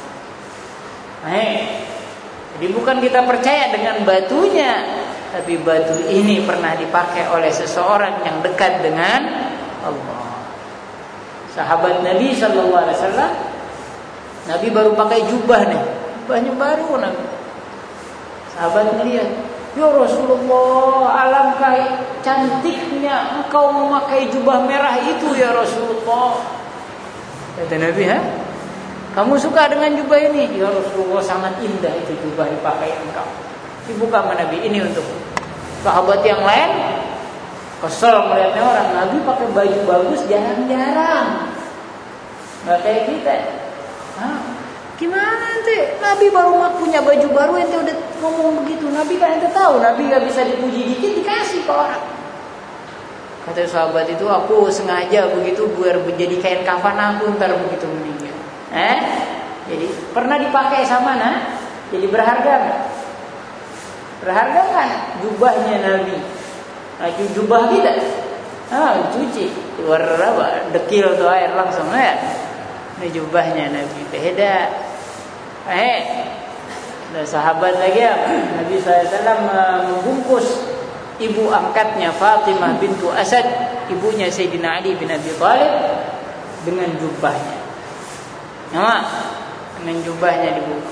Jadi bukan kita percaya dengan batunya, tapi batu ini pernah dipakai oleh seseorang yang dekat dengan Allah. Sahabat Nabi sallallahu alaihi wasallam, Nabi baru pakai jubah nih, jubahnya baru Nabi. Sahabat melihat, ya Rasulullah, alangkah cantiknya engkau memakai jubah merah itu ya Rasulullah. Kata Nabi, kamu suka dengan jubah ini? Ya Rasulullah, sangat indah itu jubah dipakai engkau. Dibuka sama Nabi, ini untuk sahabat yang lain. Kesel melihatnya orang Nabi pakai baju bagus jarang-jarang. Nggak kayak kita. Gimana ente? Nabi baru punya baju baru ente udah ngomong begitu. Nabi kan ente tahu, Nabi nggak bisa dipuji dikit dikasih ke orang. Kata sahabat itu, aku sengaja begitu biar menjadi kain kafan aku ntar begitu meninggal. Jadi pernah dipakai sama jadi berharga nggak? Berharga kan jubahnya Nabi. Jubah kita, cuci keluar dekil tuh air langsung ya. Ini jubahnya Nabi beda. Dan sahabat lagi Nabi SAW membungkus ibu angkatnya Fatimah bintu Asad, ibunya Sayyidina Ali bin Abi Thalib, dengan jubahnya. dengan jubahnya dibuka.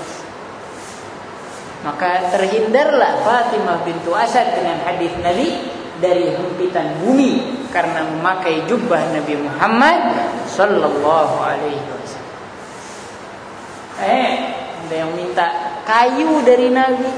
Maka terhindarlah Fatimah bintu Asad dengan hadis Nabi dari hempitan bumi karena memakai jubah Nabi Muhammad sallallahu alaihi wasallam. Ada yang minta kayu dari Nabi.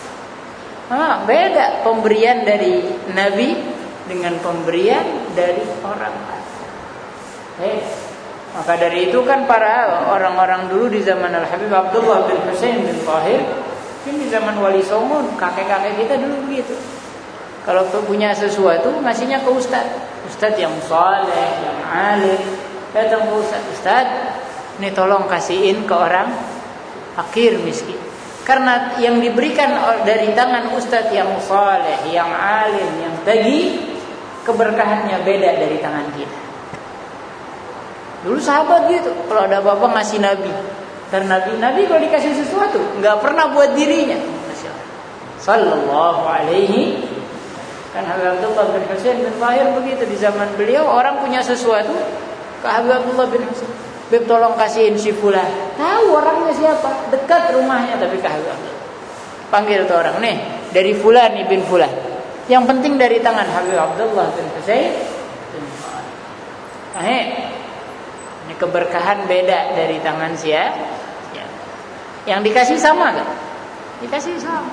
Beda pemberian dari Nabi dengan pemberian dari orang lain. Maka dari itu kan para orang-orang dulu di zaman Al-Habib Abdullah bin Husain bin Tahir, di zaman Wali Songo, kakek-kakek kita dulu begitu. Kalau punya sesuatu ngasihnya ke ustaz yang saleh, yang alim, datang ke ustaz, ini tolong kasihin ke orang fakir miskin. Karena yang diberikan dari tangan ustaz yang saleh, yang alim, yang tagih, keberkahannya beda dari tangan kita. Dulu sahabat gitu, kalau ada apa-apa ngasih Nabi. Dan Nabi kalau dikasih sesuatu nggak pernah buat dirinya. Sallallahu alaihi. Kan Habib Abdullah bin Husain bin Tahir begitu, di zaman beliau orang punya sesuatu ke Habib Abdullah bin Husain, Beb tolong kasihin si fulan. Tahu orangnya siapa, dekat rumahnya, tapi ke Habib Abdullah. Panggil tuh orang, nih dari fulan ibn fulan. Yang penting dari tangan Habib Abdullah bin Husain bin Tahir. Ini keberkahan beda dari tangan siapa? Yang dikasih sama gak? Dikasih sama.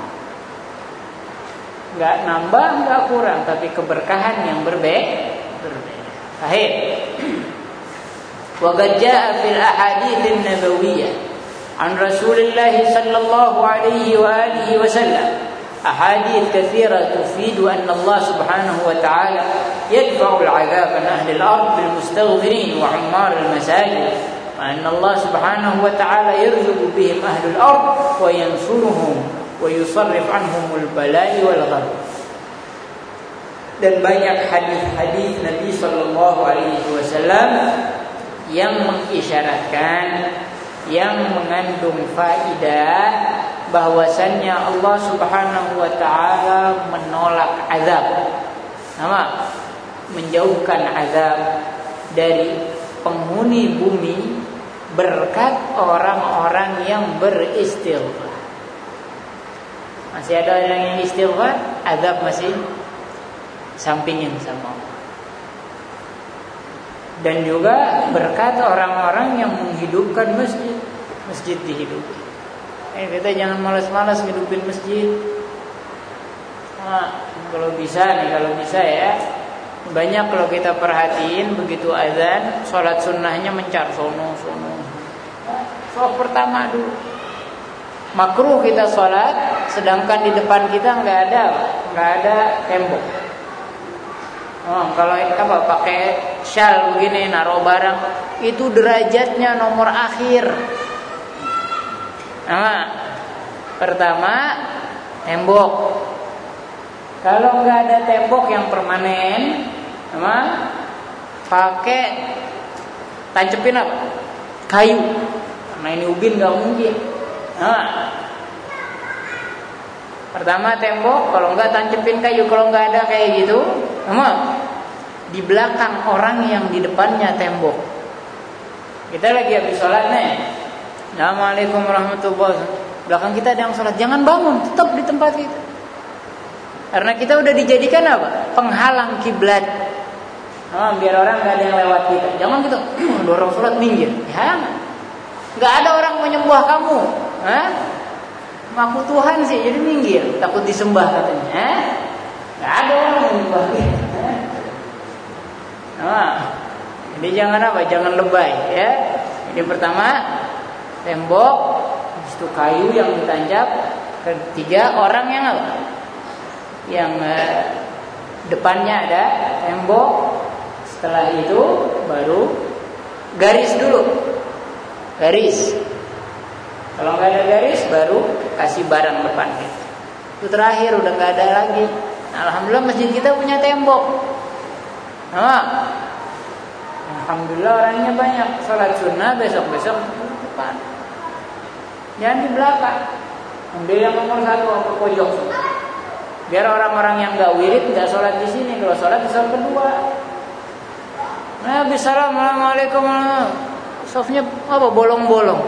Gak nambah, gak kurang, tapi keberkahan yang berbeda. Sahih. Wa qad jaa fil ahadits an-nabawiyyah an Rasulillah sallallahu alaihi wa alihi wasallam ahadits katsira tufidu anna Allah subhanahu wa ta'ala yadfa'u al-'adhab an ahli al-ard bil mustaghfirin wa 'ammar al-masajid wa anna Allah subhanahu wa ta'ala yarzuqu bihim ahli al-ard wa yansuruhum wa yusarrif 'anhum al-bala'i wal ghadab. Dan banyak hadis-hadis Nabi sallallahu alaihi wasallam yang mengisyaratkan, yang mengandung faidah bahwasannya Allah Subhanahu wa taala menolak azab. Menjauhkan azab dari penghuni bumi berkat orang-orang yang beristighfar. Masih ada orang yang istighfar, azab masih sampingin sama Allah. Dan juga berkat orang-orang yang menghidupkan masjid dihidupi. Kita jangan malas-malas hidupin masjid. Kalau bisa ya, banyak kalau kita perhatiin begitu azan, sholat sunnahnya mencar sono. Sholat pertama dulu. Makruh kita sholat, sedangkan di depan kita nggak ada tembok. Kalau pakai syal begini naruh barang, itu derajatnya nomor akhir. Pertama tembok. Kalau nggak ada tembok yang permanen, pakai tancepin apa? Kayu. Karena ini ubin nggak mungkin. Pertama tembok, kalau nggak tancepin kayu. Kalau nggak ada kayak gitu, di belakang orang yang di depannya tembok. Kita lagi habis sholat nih, Assalamualaikum warahmatullahi wabarakatuh. Belakang kita ada yang sholat, jangan bangun, tetap di tempat kita. Karena kita udah dijadikan apa? Penghalang kiblat. Biar orang nggak ada yang lewat kita. Jangan kita dorong sholat minggir. Ya, nggak ada orang menyembah kamu. Ngaku Tuhan sih, jadi minggir, takut disembah katanya. Nggak ada orang menyembah kita. Jadi jangan jangan lebay ya. Ini pertama tembok, habis itu kayu yang ditancap. Ketiga orang yang yang depannya ada tembok. Setelah itu baru garis dulu. Garis. Kalau nggak ada garis baru kasih barang depan kita. Itu terakhir, udah nggak ada lagi. Alhamdulillah masjid kita punya tembok. Alhamdulillah orangnya banyak. Salat sunnah besok-besok depan. Jangan di belakang. Ambil yang nomor 1 ke pojok. Biar orang-orang yang nggak wirid nggak sholat di sini. Kalau sholat di sholat kedua. Assalamualaikum. softnya apa bolong-bolong.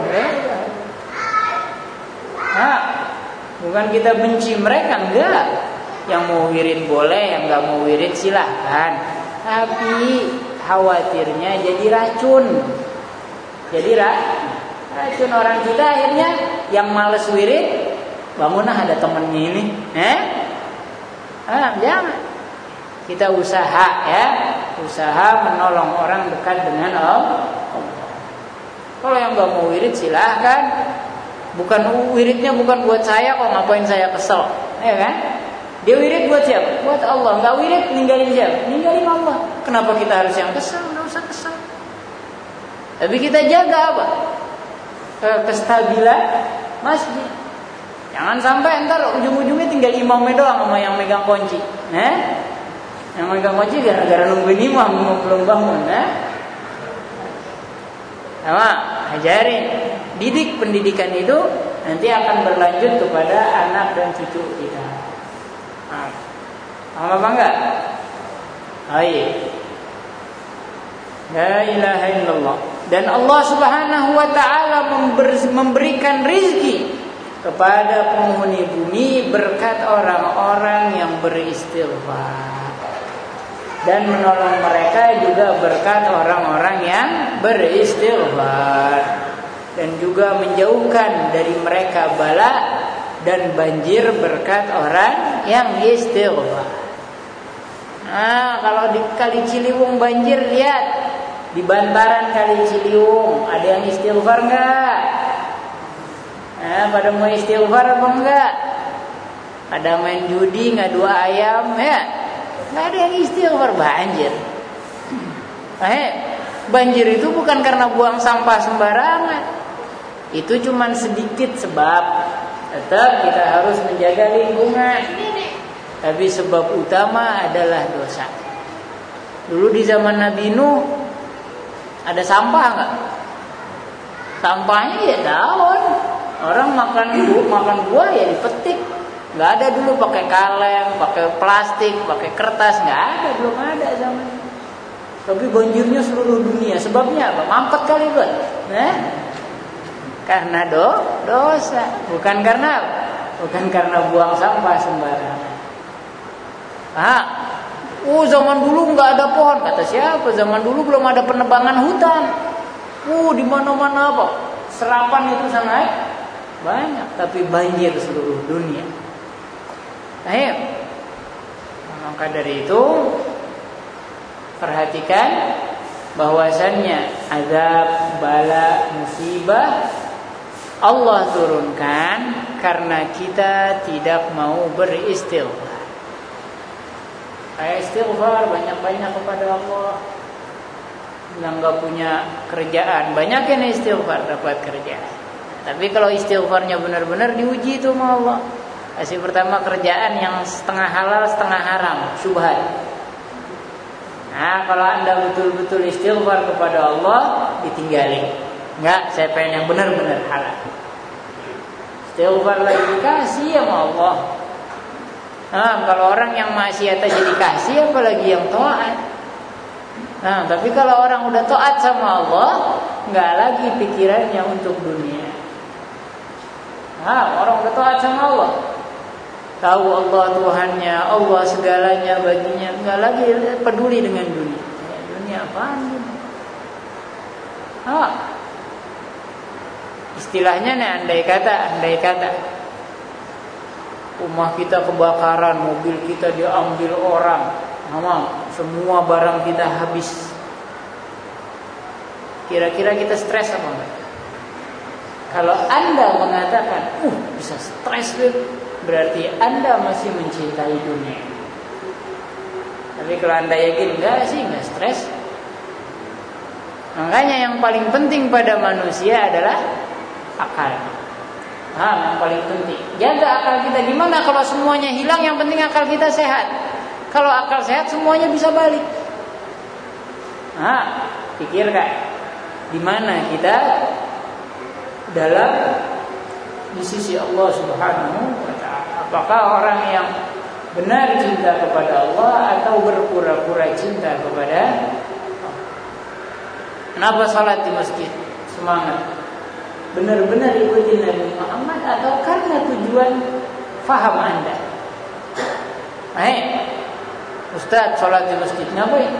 Bukan kita benci mereka, enggak. Yang mau wirid boleh, yang enggak mau wirid silahkan. Tapi khawatirnya jadi racun. Jadi racun orang kita akhirnya yang males wirid, bangunlah ada temennya ini. Jangan. Kita usaha ya, usaha menolong orang dekat dengan Allah. Kalau yang enggak mau wirid silahkan. Bukan wiridnya bukan buat saya kok, ngapain saya kesel, ya kan? Dia wirid buat siapa? Buat Allah. Enggak wirid ninggalin siapa? Ninggalin Allah. Kenapa kita harus yang kesel? Enggak usah kesel. Tapi kita jaga apa? Kestabilan masjid. Jangan sampai ntar ujung-ujungnya tinggal imamnya doang sama yang megang kunci. Yang megang kunci gara-gara nungguin imam belum bangun. Sama ajarin. Didik pendidikan itu nanti akan berlanjut kepada anak dan cucu kita. Paham apa enggak? Iya. La ilaha illallah. Dan Allah Subhanahu wa taala memberikan rizki kepada penghuni bumi berkat orang-orang yang beristighfar. Dan menolong mereka juga berkat orang-orang yang beristighfar. Dan juga menjauhkan dari mereka bala dan banjir berkat orang yang istighfar. Kalau di Kali Ciliwung banjir, lihat di bantaran Kali Ciliwung ada yang istighfar enggak? Pada mau istighfar apa enggak? Pada main judi ngadu ayam ya? Enggak ada yang istighfar, banjir. Banjir itu bukan karena buang sampah sembarangan. Itu cuman sedikit sebab. Tetap kita harus menjaga lingkungan. Tapi sebab utama adalah dosa. Dulu di zaman Nabi Nuh ada sampah enggak? Sampahnya ya daun. Orang makan buah ya dipetik. Enggak ada dulu pakai kaleng, pakai plastik, pakai kertas, enggak ada, belum ada zaman. Tapi banjirnya seluruh dunia. Sebabnya apa? Mampet kali buat. Karena dosa, bukan karena buang sampah sembarangan. Zaman dulu nggak ada pohon, kata siapa? Zaman dulu belum ada penebangan hutan. Di mana-mana apa? Serapan itu sangat banyak, tapi banjir seluruh dunia. Maka dari itu perhatikan bahwasannya azab, bala, musibah Allah turunkan karena kita tidak mau beristighfar. Istighfar banyak-banyak kepada Allah. Yang enggak punya kerjaan, banyakin istighfar dapat kerjaan. Tapi kalau istighfarnya benar-benar diuji itu sama Allah. Kasih pertama kerjaan yang setengah halal, setengah haram, syubhat. Kalau Anda betul-betul istighfar kepada Allah, ditinggalin. Enggak, saya pengen yang benar-benar halal. Istighfar lagi dikasih sama Allah. Kalau orang yang maksiat aja dikasih, apalagi yang taat. Tapi kalau orang udah taat sama Allah, enggak lagi pikirannya untuk dunia. Orang udah taat sama Allah, tahu Allah Tuhannya, Allah segalanya baginya, enggak lagi peduli dengan dunia. Dunia apaan ini? Istilahnya nih, andai kata rumah kita kebakaran, mobil kita diambil orang, semua barang kita habis. Kira-kira kita stres apa enggak? Kalau Anda mengatakan, bisa stres, berarti Anda masih mencintai dunia. Tapi kalau Anda yakin enggak stres. Makanya yang paling penting pada manusia adalah akal. Yang paling penting. Jaga akal kita. Gimana kalau semuanya hilang, yang penting akal kita sehat. Kalau akal sehat, semuanya bisa balik. Pikirkan, di mana kita di sisi Allah Subhanahu wa ta'ala. Apakah orang yang benar cinta kepada Allah atau berpura-pura cinta kepada Allah? Kenapa salat di masjid? semangat benar-benar ikutin Nabi Muhammad atau karena tujuan faham Anda? Ustaz sholat di masjid ngapain?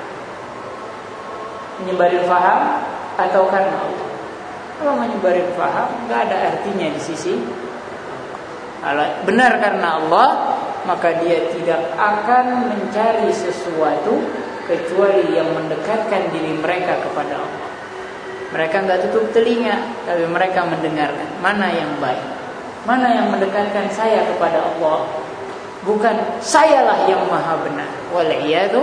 Menyebarin faham atau karena Allah? Kalau menyebarin faham nggak ada artinya di sisi Allah. Benar karena Allah, maka dia tidak akan mencari sesuatu kecuali yang mendekatkan diri mereka kepada Allah. Mereka nggak tutup telinga, tapi mereka mendengarkan. Mana yang baik, mana yang mendekatkan saya kepada Allah. Bukan sayalah yang maha benar. Wal'iyadu.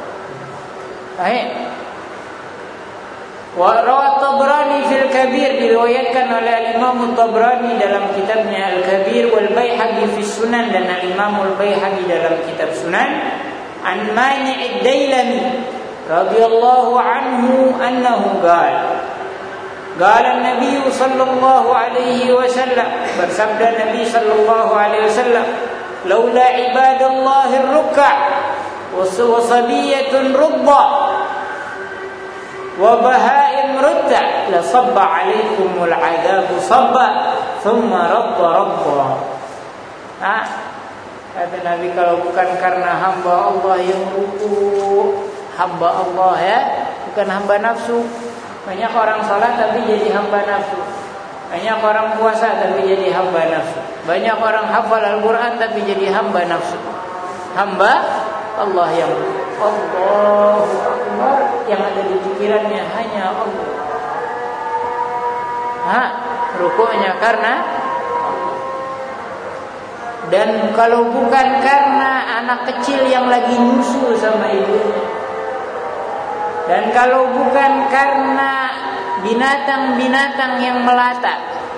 Wa rawat Tabrani fil Kabir, diriwayatkan oleh Imam Tabrani dalam kitabnya Al-Kabir, wal Baihaqi fi Sunan, dan Imam Al-Baihaqi dalam kitab Sunan, an Mani' ad-Dailami radhiyallahu anhu annahu qala Nabi sallallahu alaihi wasallam, bersabda Nabi sallallahu alaihi wasallam, laula ibadallahi ar-ruk'a wa sabiyyatun rubba wa bahaim rutta la sabba alaikumul adabu sabba thumma rabba. Kata Nabi, kalau bukan karena hamba Allah yang ruku, hamba Allah ya, bukan hamba nafsu. Banyak orang salat tapi jadi hamba nafsu. Banyak orang puasa tapi jadi hamba nafsu. Banyak orang hafal Al-Quran tapi jadi hamba nafsu. Hamba Allah yang Allahu Akbar, yang ada di pikirannya hanya Allah. Rukuknya karena Allah. Dan kalau bukan karena anak kecil yang lagi nyusu sama ibunya, dan kalau bukan karena binatang-binatang yang melata,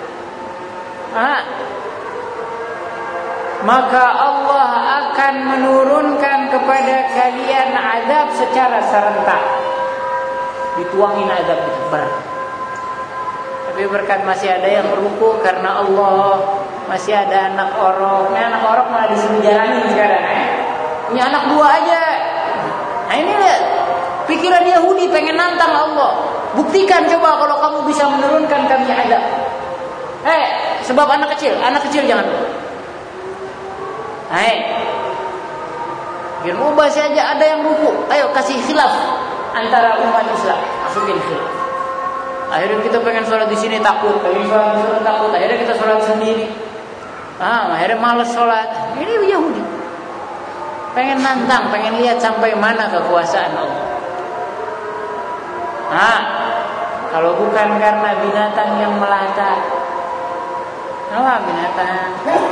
maka Allah akan menurunkan kepada kalian azab secara serentak. Dituangin azab itu berat. Tapi berkat masih ada yang ruku karena Allah, masih ada anak orok. Anak orok malah disuruh jalanin sekarang. Ini anak dua aja. Nah ini lihat, pikiran Yahudi pengen nantang Allah. Buktikan coba kalau kamu bisa menurunkan kami azab. Sebab anak kecil jangan. Biar ubah saja, ada yang ruku. Ayo kasih khilaf antara umat Islam, masukin khilaf. Akhirnya kita pengen sholat di sini takut, pengen sholat di sana takut. Akhirnya kita sholat sendiri. Akhirnya malas sholat. Ini Yahudi. Pengen nantang, pengen lihat sampai mana kekuasaan Allah. Kalau bukan karena binatang yang melata, binatang,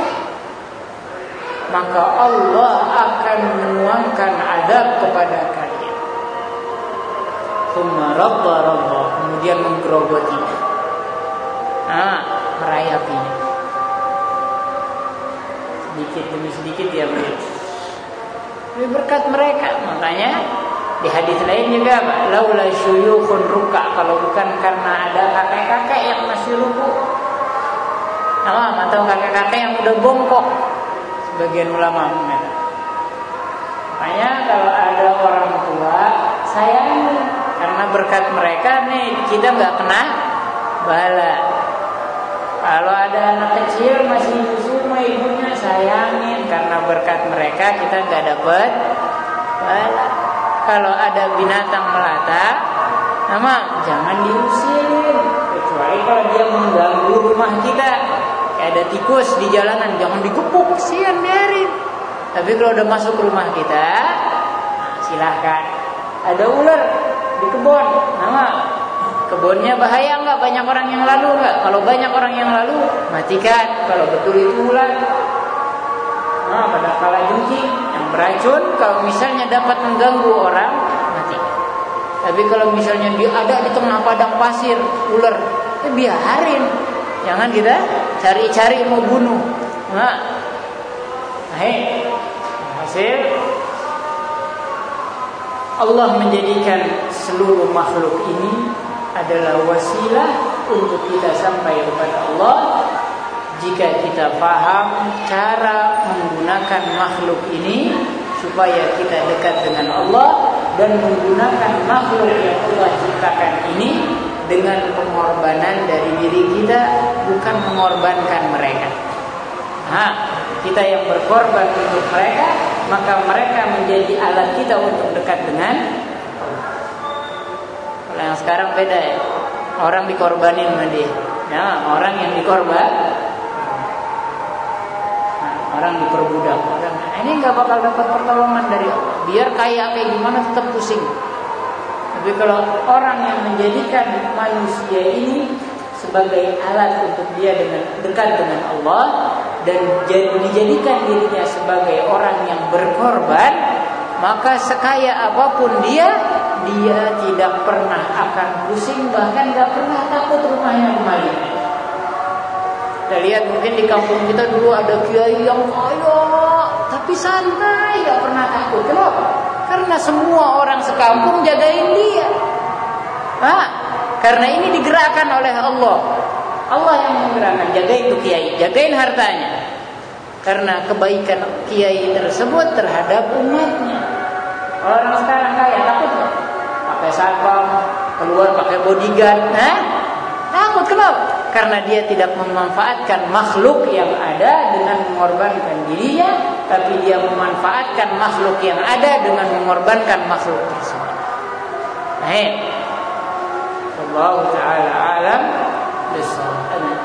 maka Allah akan menuangkan azab kepada kalian. Tsumma rabba, kemudian menggerogotinya, merayapinya, sedikit demi sedikit ya begitu. Ini berkat mereka. Makanya di hadis lain juga, laula syuyukhun ruka, kalau bukan karena ada kakek-kakek yang masih ruku, atau kakek-kakek yang udah bongkok. Sebagian ulama mengatakan, makanya kalau ada orang tua sayangi, karena berkat mereka nih kita nggak kena bala. Kalau ada anak kecil masih nyusu sama ibunya, sayangin, karena berkat mereka kita nggak dapat bala. Kalau ada binatang melata, jangan diusirin, kecuali kalau dia mengganggu rumah kita. Ada tikus di jalanan, jangan digepuk, kasihan, biarin. Tapi kalau udah masuk rumah kita, silahkan. Ada ular di kebun, kebunnya bahaya enggak? Banyak orang yang lalu enggak? Kalau banyak orang yang lalu, matikan. Kalau betul itu ular, pada kalajengking yang beracun, kalau misalnya dapat mengganggu orang, matikan. Tapi kalau misalnya dia ada di tengah padang pasir, ular, biarin. Jangan kita cari-cari mau bunuh. Hasil Allah menjadikan seluruh makhluk ini adalah wasilah untuk kita sampai kepada Allah. Jika kita paham cara menggunakan makhluk ini supaya kita dekat dengan Allah, dan menggunakan makhluk yang Allah ciptakan ini dengan pengorbanan dari diri kita, bukan mengorbankan mereka. Kita yang berkorban untuk mereka, maka mereka menjadi alat kita untuk dekat dengan Allah. Kalau yang sekarang beda ya, orang dikorbanin sama dia. Orang yang dikorban, orang diperbudak. Ini nggak bakal dapat pertolongan dari Allah. Biar kaya kayak gimana tetap pusing. Tapi kalau orang yang menjadikan manusia ini sebagai alat untuk dia dekat dengan Allah dan dijadikan dirinya sebagai orang yang berkorban, maka sekaya apapun dia tidak pernah akan pusing, bahkan gak pernah takut rumahnya kembali. Kita lihat mungkin di kampung kita dulu ada kiai yang kaya, tapi santai, gak pernah takut. Kenapa? Karena semua orang sekampung jagain dia. Karena ini digerakkan oleh Allah. Allah yang menggerakkan, jagain tuh kiai, jagain hartanya. Karena kebaikan kiai tersebut terhadap umatnya. Orang sekarang kaya takut nggak? Pakai satpam, keluar pakai bodyguard, takut kenapa? Karena dia tidak memanfaatkan makhluk yang ada dengan mengorbankan dirinya, tapi dia memanfaatkan makhluk yang ada dengan mengorbankan makhluk tersebut. Allah Ta'ala alam bisawab.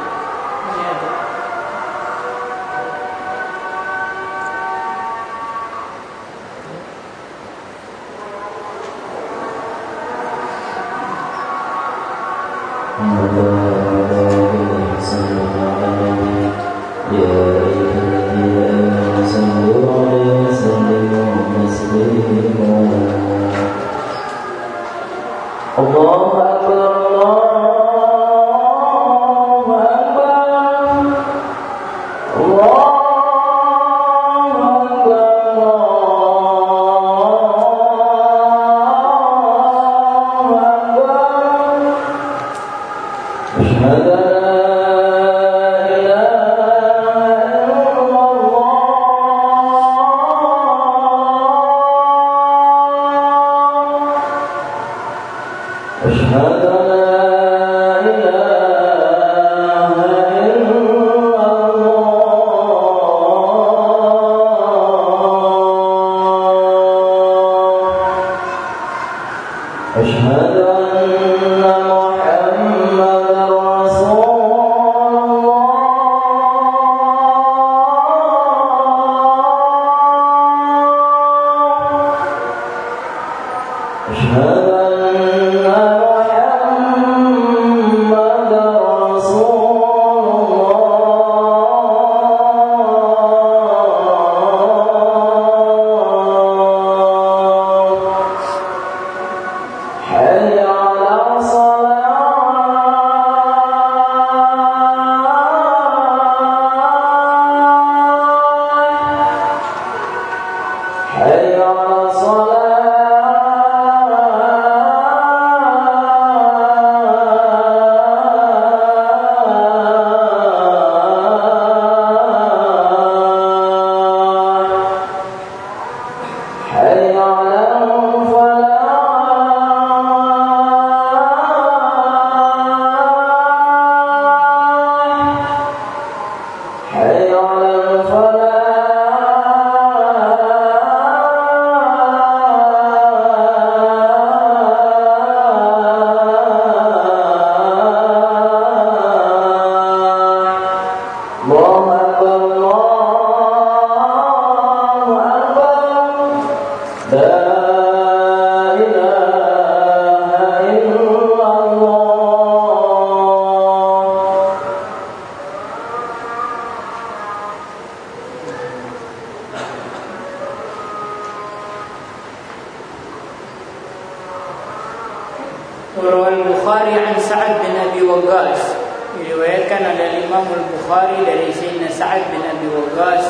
Al-Bukhari an Sa'ad bin Abi Waqqas. Diriwayatkan oleh Imam Al-Bukhari dari Sayyidina Sa'ad bin Abi Waqqas.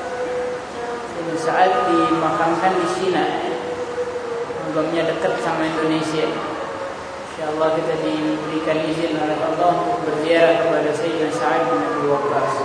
Sayyidina Sa'ad dimakamkan di Cina. Makamnya dekat sama Indonesia. Insyaallah kita diberikan izin oleh Allah untuk berziarah kepada Sayyidina Sa'ad bin Abi Waqqas.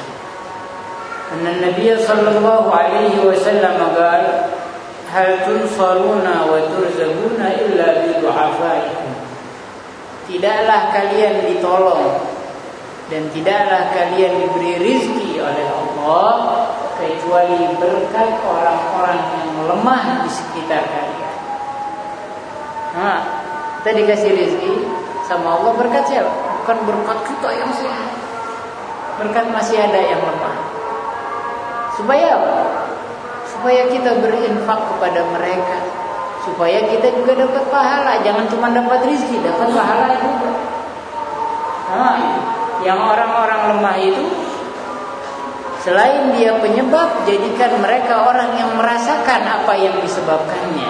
Anna Nabi sallallahu alaihi wasallam qala hal tunsaruna wa turzabuna illa bi du'afaikum. tidaklah kalian ditolong dan tidaklah kalian diberi rizki oleh Allah kecuali berkat orang-orang yang lemah di sekitar kalian. Nah, kita dikasih rizki sama Allah, berkat siapa? Bukan berkat kita yang sehat, berkat masih ada yang lemah. Supaya apa? Supaya kita berinfak kepada mereka, supaya kita juga dapat pahala. Jangan cuma dapat rizki, dapat pahala juga. Nah, yang orang-orang lemah itu, selain dia penyebab, jadikan mereka orang yang merasakan apa yang disebabkannya.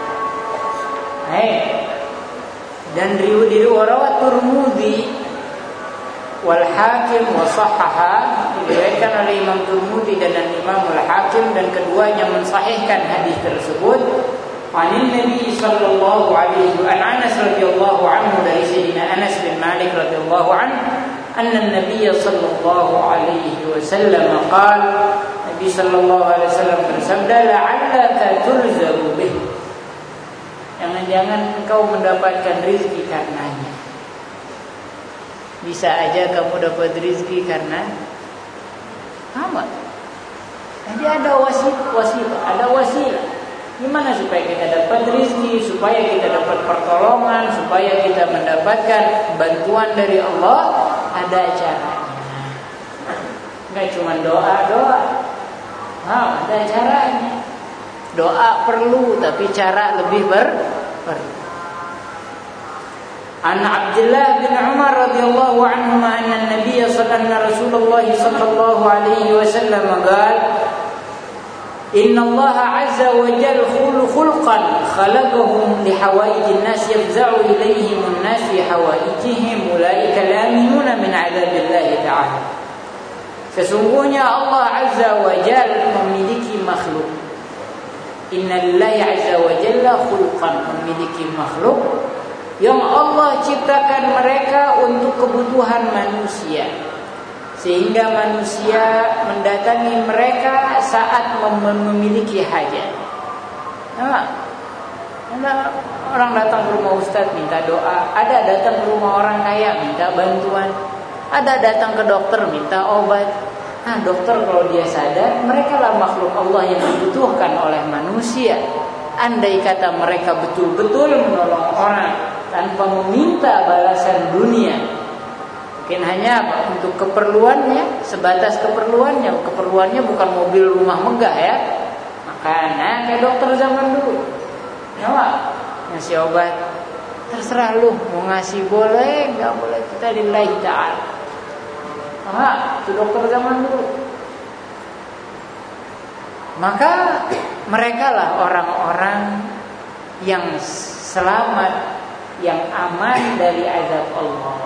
Dan riwayat Tirmidzi wal Hakim wa sahhaha, diriwayatkan oleh Imam Tirmidzi dan Imam Al-Hakim, dan keduanya mensahihkan hadis tersebut. Anin Nabi sallallahu alaihi wa Anas radhiyallahu anhu, dari Sayyidina Anas bin Malik radhiyallahu anhu, anna Nabi sallallahu alaihi wasallam qala, Nabi sallallahu alaihi wasallam bersabda, la'allaka turzabu bih, jangan-jangan engkau mendapatkan rezeki karenanya. Bisa aja kamu dapat rezeki karena amal. Jadi ada wasilah, ada wasilah. Gimana supaya kita dapat rezeki, supaya kita dapat pertolongan, supaya kita mendapatkan bantuan dari Allah? Ada caranya. Enggak cuma doa. Ada caranya. Doa perlu, tapi cara lebih perlu. An Abdullah bin Umar radhiyallahu anhu anna Nabiy sallallahu alaihi wasallam qala, Inna Allah azza wa jalla khulqan khalaqahum li hawaijin nas yafza'u ilayhim an-nas fi hawaijihim ulaika la-aminuna min 'adzabillahi ta'ala. Sesungguhnya Allah azza wa jalla memiliki makhluk. Inna lillahi azza wa jalla khulqan, memiliki makhluk yang Allah ciptakan mereka untuk kebutuhan manusia, sehingga manusia mendatangi mereka saat memiliki hajat. Orang datang ke rumah ustaz minta doa, ada datang ke rumah orang kaya minta bantuan, ada datang ke dokter minta obat. Dokter kalau dia sadar, mereka lah makhluk Allah yang dibutuhkan oleh manusia. Andai kata mereka betul-betul menolong orang tanpa meminta balasan dunia, mungkin hanya untuk keperluannya, sebatas keperluannya. Keperluannya bukan mobil rumah megah ya. Makanya kayak dokter zaman dulu, ngasih obat, terserah lu mau ngasih boleh, nggak boleh, kita lillahi ta'ala. Itu dokter zaman dulu. Maka mereka lah orang-orang yang selamat, yang aman dari azab Allah.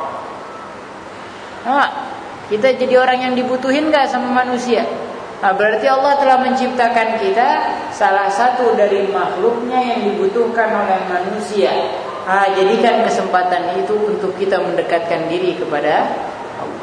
Kita jadi orang yang dibutuhin gak sama manusia? Berarti Allah telah menciptakan kita, salah satu dari makhluknya yang dibutuhkan oleh manusia. Jadikan kesempatan itu untuk kita mendekatkan diri kepada Allah.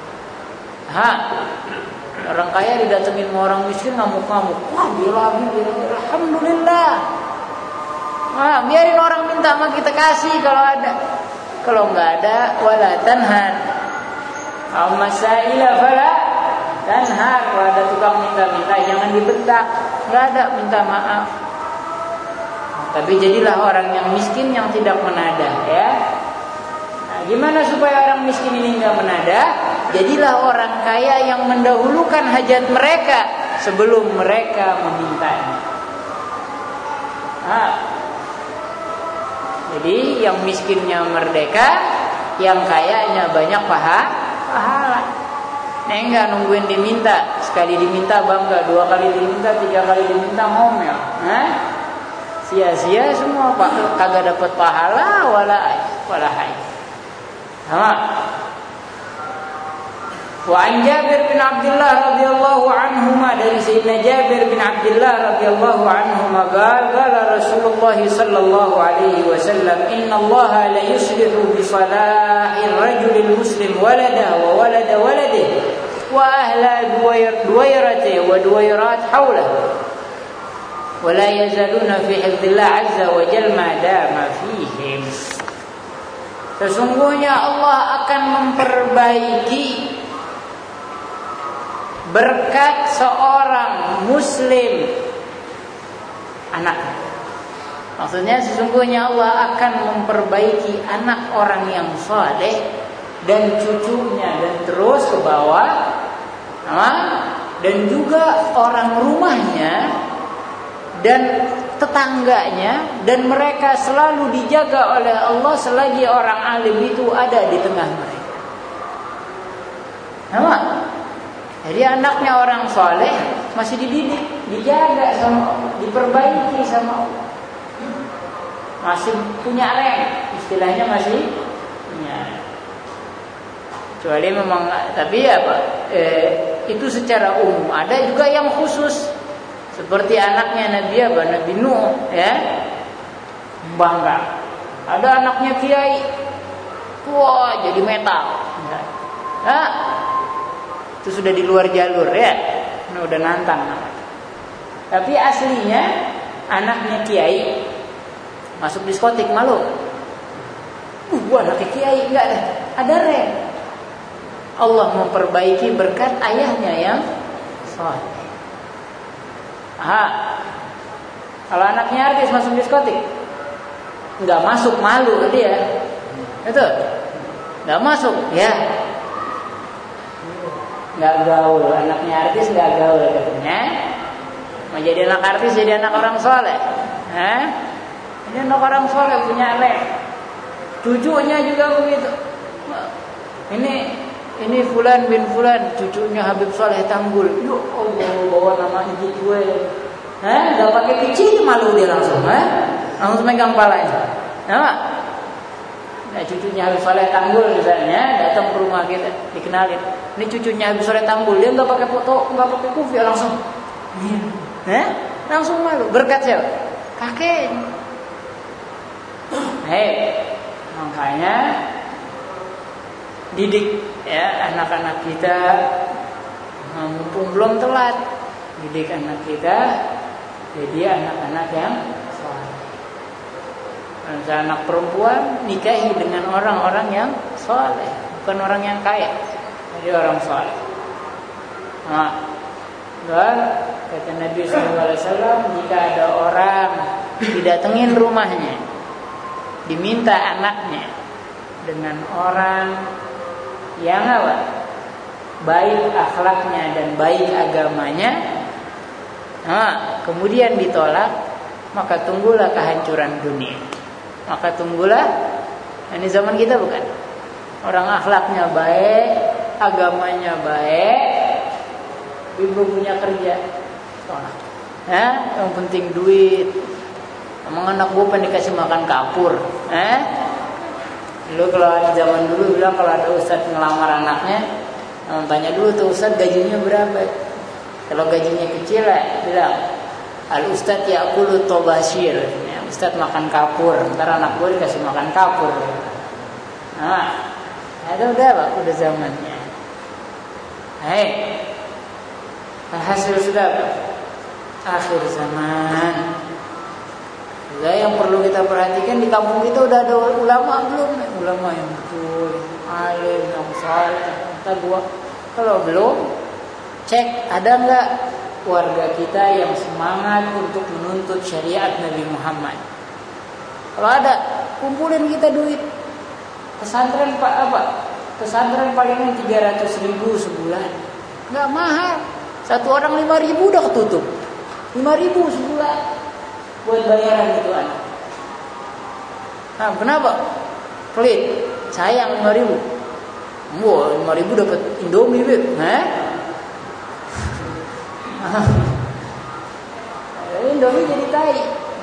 Orang kaya didatengin sama orang miskin ngamuk-ngamuk. Wah, bila alhamdulillah. Biarin orang minta sama kita kasih kalau ada. Kalau enggak ada, wala tanhan. Masaila fala tanhar. Kalau ada tukang minta-minta jangan dibentak. Enggak ada, minta maaf. Tapi jadilah orang yang miskin yang tidak menadah ya. Gimana supaya orang miskin ini enggak menadah? Jadilah orang kaya yang mendahulukan hajat mereka sebelum mereka memintanya. Jadi yang miskinnya merdeka, yang kayanya banyak pahala. Enggak nungguin diminta, sekali diminta bangga, dua kali diminta, tiga kali diminta ngomel. Sia-sia semua, Pak. Kagak dapat pahala wala hay. Wa an Jabir bin Abdullah radhiyallahu anhuma, dari Sayyidina Jabir bin Abdullah radhiyallahu anhuma qala Rasulullah sallallahu alaihi wasallam, inna Allah la yuslihu bi salahir rajulil muslim waladahu wa walada waladihi wa ahla duwayratihi wa duwayrat hawlahu wa la yazaluna fi hifdzillah azza wa jalla ma dama fihim. Sesungguhnya Allah akan memperbaiki berkat seorang muslim anak. Maksudnya sesungguhnya Allah akan memperbaiki anak orang yang saleh dan cucunya dan terus ke bawah, dan juga orang rumahnya dan tetangganya, dan mereka selalu dijaga oleh Allah selagi orang alim itu ada di tengah mereka. Nama? Jadi anaknya orang soleh masih dididik, dijaga sama Allah, diperbaiki sama Allah, masih punya rem, istilahnya masih punya rem. Kecuali memang, tapi apa? Itu secara umum. Ada juga yang khusus. Seperti anaknya Nabi Nuh, ya, bangga. Ada anaknya kiai, wah jadi metal. Nah, itu sudah di luar jalur ya, nah, udah nantang. Tapi aslinya anaknya kiai masuk diskotik malu. Anaknya kiai enggak ada rem. Allah memperbaiki berkat ayahnya yang saleh. Kalau anaknya artis masuk diskotik, nggak masuk, malu dia, itu nggak masuk, ya, nggak gaul. Anaknya artis nggak gaul katanya. Mau jadi anak artis, jadi anak orang soleh, ini anak orang soleh punya rem. Cucunya juga begitu. Ini Fulan bin Fulan, cucunya Habib Soleh Tanggul. Yo Allah, bawa nama ibu gue. Gak pakai kecil, malu dia langsung. Langsung megang palanya. Nah, cucunya Habib Soleh Tanggul misalnya datang ke rumah kita, dikenalin. Ini cucunya Habib Soleh Tanggul, dia nggak pakai foto, nggak pakai kufi, langsung. Langsung malu. Berkat siapa? Kakeknya. Makanya didik ya anak-anak kita, mumpung belum telat, didik anak kita jadi anak-anak yang saleh. Anak perempuan nikahi dengan orang-orang yang saleh, bukan orang yang kaya, jadi orang saleh. Kata Nabi SAW, jika ada orang didatengin rumahnya, diminta anaknya dengan orang yang baik akhlaknya dan baik agamanya, kemudian ditolak, maka tunggulah kehancuran dunia. Maka tunggulah, ini zaman kita bukan, orang akhlaknya baik, agamanya baik, ibu punya kerja, tolak. Yang penting duit. Emang anak gue pengen dikasih makan kapur. Dulu kalau zaman dulu bilang kalau ada ustadz ngelamar anaknya, tanya dulu tuh ustadz gajinya berapa. Kalau gajinya kecil bilang al ustadz ya'kulu tobasir, ya, ustadz makan kapur, ntar anak gue dikasih makan kapur. Itu udah zamannya. Hasil sudah akhir zaman. Yang perlu kita perhatikan, di kampung kita udah ada ulama belum? Ulama yang betul, alim, yang saleh. Kalau belum, cek ada nggak warga kita yang semangat untuk menuntut syariat Nabi Muhammad. Kalau ada, kumpulin kita duit. Pesantren Pesantren palingan 300.000 sebulan, nggak mahal. Satu orang 5.000 udah ketutup. 5.000 sebulan. Buat bayaran itu anak. Kenapa? Pelit. Sayang 5.000. Wah, 5.000 dapat Indomie, Beb. Indomie jadi tai.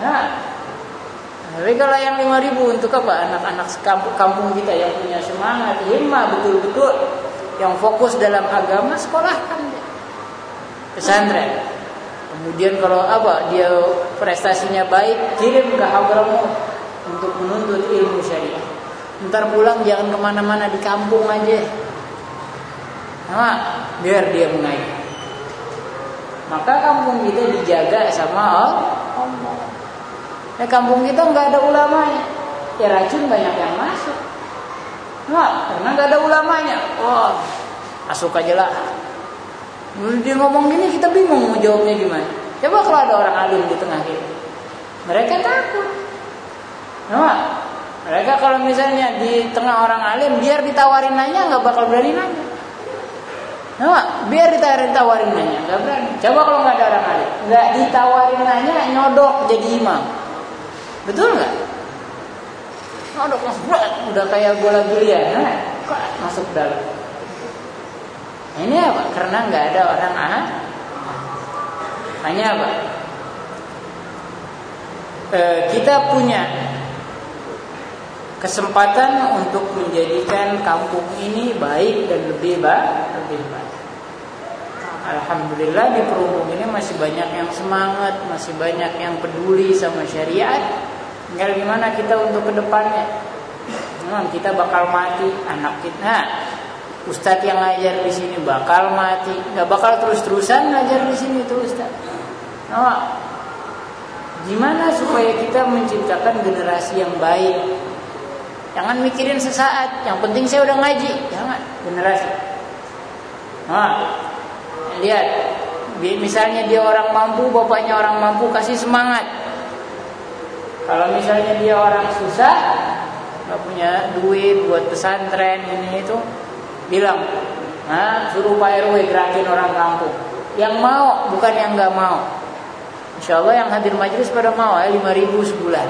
Tapi kalau yang 5.000 untuk apa? Anak-anak kampung kita yang punya semangat, himmah betul-betul, yang fokus dalam agama, sekolahkan dia. Pesantren. Kemudian kalau dia prestasinya baik, kirim ke Hadramaut untuk menuntut ilmu syariah. Ntar pulang jangan kemana-mana, di kampung aja, biar dia mengaji. Maka kampung kita dijaga sama Allah. Kampung kita nggak ada ulamanya, ya racun banyak yang masuk. Nah, karena nggak ada ulamanya. Wah, masuk aja lah. Dia ngomong gini kita bingung mau jawabnya gimana. Coba kalau ada orang alim di tengah kita, mereka takut. Nah, mereka kalau misalnya di tengah orang alim, biar ditawarin nanya nggak bakal berani nanya. Nah, biar ditawarin nanya nggak berani. Coba kalau nggak ada orang alim, nggak ditawarin nanya, nyodok jadi imam, betul nggak? Nyodok masuk, udah kayak bola biliar, masuk dalam. Ini apa? Karena nggak ada orang Hanya apa? Kita punya kesempatan untuk menjadikan kampung ini baik dan lebih baik. Alhamdulillah di Perumung ini masih banyak yang semangat, masih banyak yang peduli sama syariat. Tinggal gimana kita untuk kedepannya. Memang kita bakal mati, anak kita. Ustadz yang ngajar di sini bakal mati, nggak bakal terus-terusan ngajar di sini tuh Ustadz. Nah, gimana supaya kita menciptakan generasi yang baik? Jangan mikirin sesaat, yang penting saya udah ngaji, jangan generasi. Nah, lihat, misalnya dia orang mampu, bapaknya orang mampu, kasih semangat. Kalau misalnya dia orang susah, nggak punya duit buat pesantren ini itu, bilang, suruh Pak RW gerakin orang kampung. Yang mau, bukan yang nggak mau. Insya Allah yang hadir majelis pada mau 5.000 sebulan.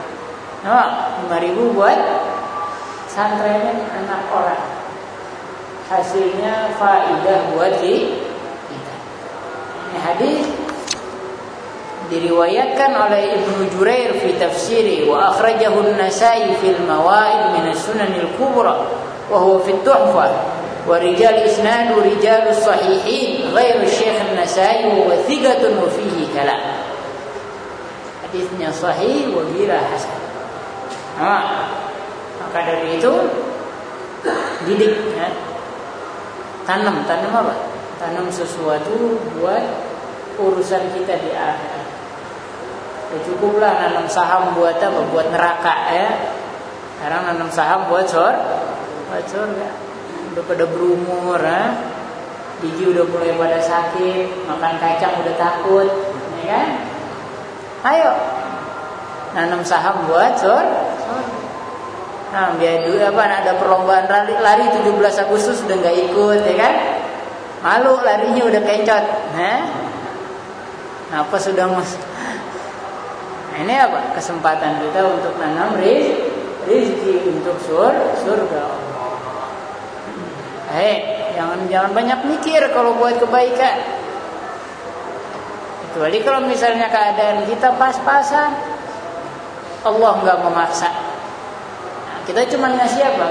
5.000 buat santrenin anak orang. Hasilnya faidah buat kita. Ini hadis diriwayatkan oleh Ibnu Jurair fi tafsiri wa akhrajahu an-Nasa'i fil Mawa'id min as-Sunan al-Kubra wa huwa fi at-Tuhfah wa rijal isnadu rijal as-sahihin ghairu Syekh an-Nasa'i wa thiqatun wa fihi kalam. Hadisnya sahih wa ghairu hasan. Maka dari itu didik ya. Tanam apa? Tanam sesuatu buat urusan kita di akhirat. Ya cukuplah nanam saham buat apa? Buat neraka ya. Sekarang nanam saham buat surga. Udah pada berumur ya. Gigi udah mulai pada sakit, makan kacang udah takut, ya kan? Ayo nanam saham buat surga. Nah, biar dulu ada perlombaan lari 17 Agustus udah nggak ikut, ya kan? Malu larinya udah kencot, Apa sudah Nah, ini apa? Kesempatan kita untuk nanam rezeki untuk surga Allah. Jangan banyak mikir kalau buat kebaikan. Kecuali kalau misalnya keadaan kita pas-pasan, Allah nggak memaksa. Kita cuma ngasih apa?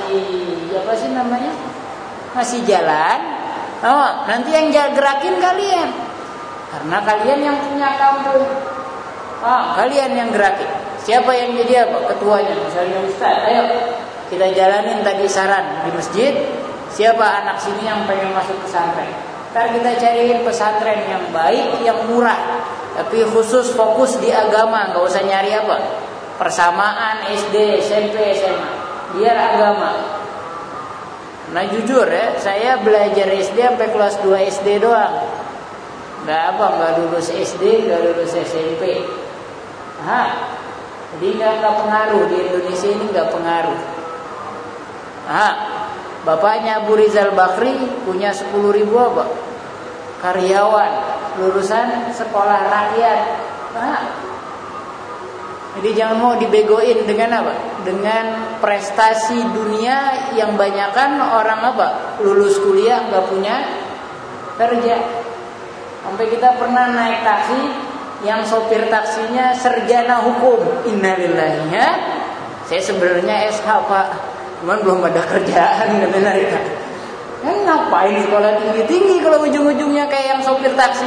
Ngasih jalan. Nanti yang gerakin kalian. Karena kalian yang punya kampung. Kalian yang gerakin. Siapa yang jadi apa? Ketuanya. Misalnya Ustaz, ayo kita jalanin tadi saran di masjid. Siapa anak sini yang pengen masuk pesantren? Ntar kita cariin pesantren yang baik, yang murah. Tapi khusus fokus di agama. Gak usah nyari apa? Persamaan SD, SMP, SMA. Biar agama. Nah jujur ya, saya belajar SD sampai kelas 2 SD doang. Gak lulus SD, gak lulus SMP. Jadi gak pengaruh. Di Indonesia ini gak pengaruh. Bapaknya Abu Rizal Bakri punya 10.000 apa? Karyawan, lulusan sekolah rakyat. Jadi jangan mau dibegoin dengan apa? Dengan prestasi dunia yang banyakan orang apa? Lulus kuliah nggak punya kerja. Sampai kita pernah naik taksi, yang sopir taksinya sarjana hukum. Innalillahi ya. Saya sebenarnya SH Pak, cuman belum ada kerjaan katanya naik taksi. Ngapain sekolah tinggi-tinggi kalau ujung-ujungnya kayak yang sopir taksi?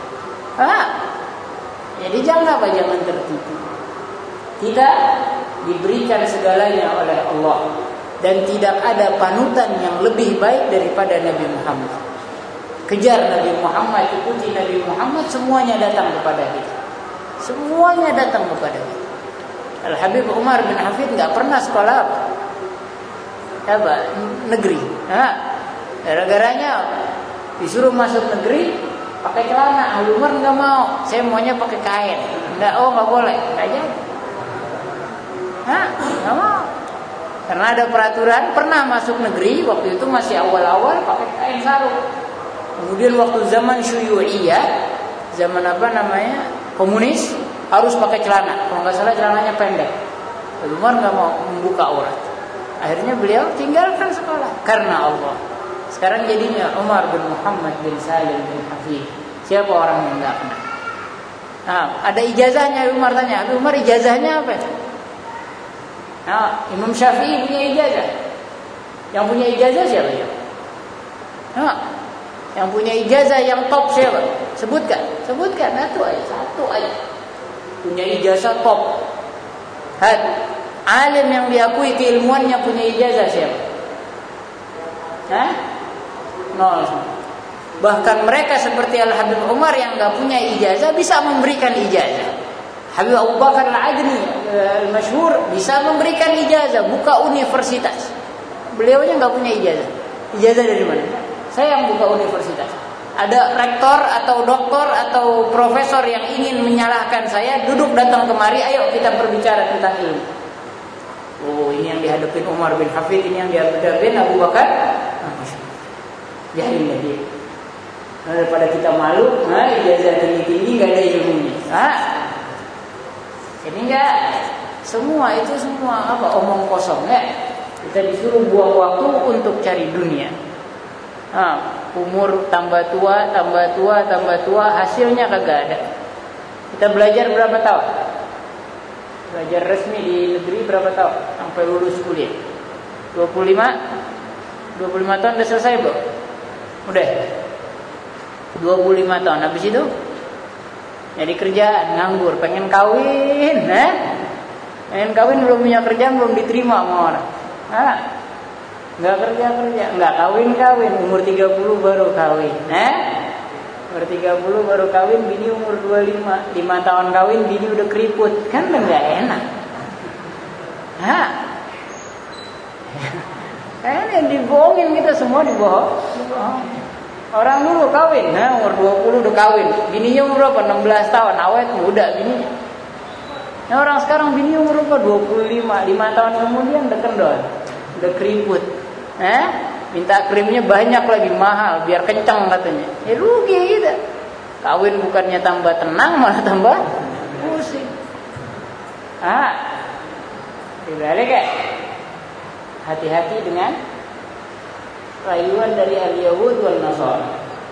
Jadi jangan tertipu. Kita diberikan segalanya oleh Allah dan tidak ada panutan yang lebih baik daripada Nabi Muhammad. Kejar Nabi Muhammad, ikuti Nabi Muhammad, semuanya datang kepada kita. Semuanya datang kepada kita. Al-Habib Umar bin Hafid nggak pernah sekolah. negeri. Gara-garanya disuruh masuk negeri pakai celana. Umar nggak mau, saya maunya pakai kain. Nggak boleh, nggak jadi. Nggak mau. Karena ada peraturan. Pernah masuk negeri waktu itu masih awal-awal pakai kain sarung. Kemudian waktu zaman Syuyu'iyah, zaman komunis, harus pakai celana. Kalau nggak salah celananya pendek. Umar nggak mau membuka aurat. Akhirnya beliau tinggalkan sekolah karena Allah. Sekarang jadinya Umar bin Muhammad bin Salim bin Hafid. Siapa orang yang nggak kenal? Ada ijazahnya. Umar tanya, Umar ijazahnya apa? Imam Syafi'i punya ijazah. Yang punya ijazah siapa ya? Yang punya ijazah yang top siapa? Sebutkan. Satu aja. Punya ijazah top. Alim yang diakui keilmuannya punya ijazah siapa? Nol. Bahkan mereka seperti Al-Habib Umar yang enggak punya ijazah bisa memberikan ijazah. Habib Abu Bakar Al-Ajni al-masyhur bisa memberikan ijazah, buka universitas. Beliaunya enggak punya ijazah. Ijazah dari mana? Saya yang buka universitas. Ada rektor atau doktor atau profesor yang ingin menyalahkan saya, duduk datang kemari, ayo kita berbicara tentang ilmu. Ini yang dihadapin Umar bin Hafid, ini yang dihadapin Abu Bakar. Jahilnya dia. Daripada kita malu, ijazah tinggi-tinggi nggak ada ilmunya. Ini enggak. Semua itu omong kosong ya. Kita disuruh buang waktu untuk cari dunia. Umur tambah tua, hasilnya kagak ada. Kita belajar berapa tahun? Belajar resmi di negeri berapa tahun? Sampai lulus kuliah. 25 tahun udah selesai belum? Udah. 25 tahun. Habis itu jadi kerjaan, nganggur, pengen kawin, pengen kawin belum punya kerjaan, belum diterima sama orang. Nggak kerja, nggak kawin, umur 30 baru kawin, umur 30 baru kawin, bini umur 25, 5 tahun kawin, bini udah keriput, kan nggak enak. Yang dibohongin kita semua dibohong. Orang dulu kawin, umur 20 udah kawin, bininya umur berapa? 16 tahun, awet muda bininya. Orang sekarang bini umur berapa? 25, 5 tahun kemudian udah kendor, udah keriput. Minta krimnya banyak lagi, mahal, biar kencang katanya. Rugi gitu. Kawin bukannya tambah tenang, malah tambah pusing. Dibalik ya. Hati-hati dengan rayuan dari al-Yahud wal Nasara.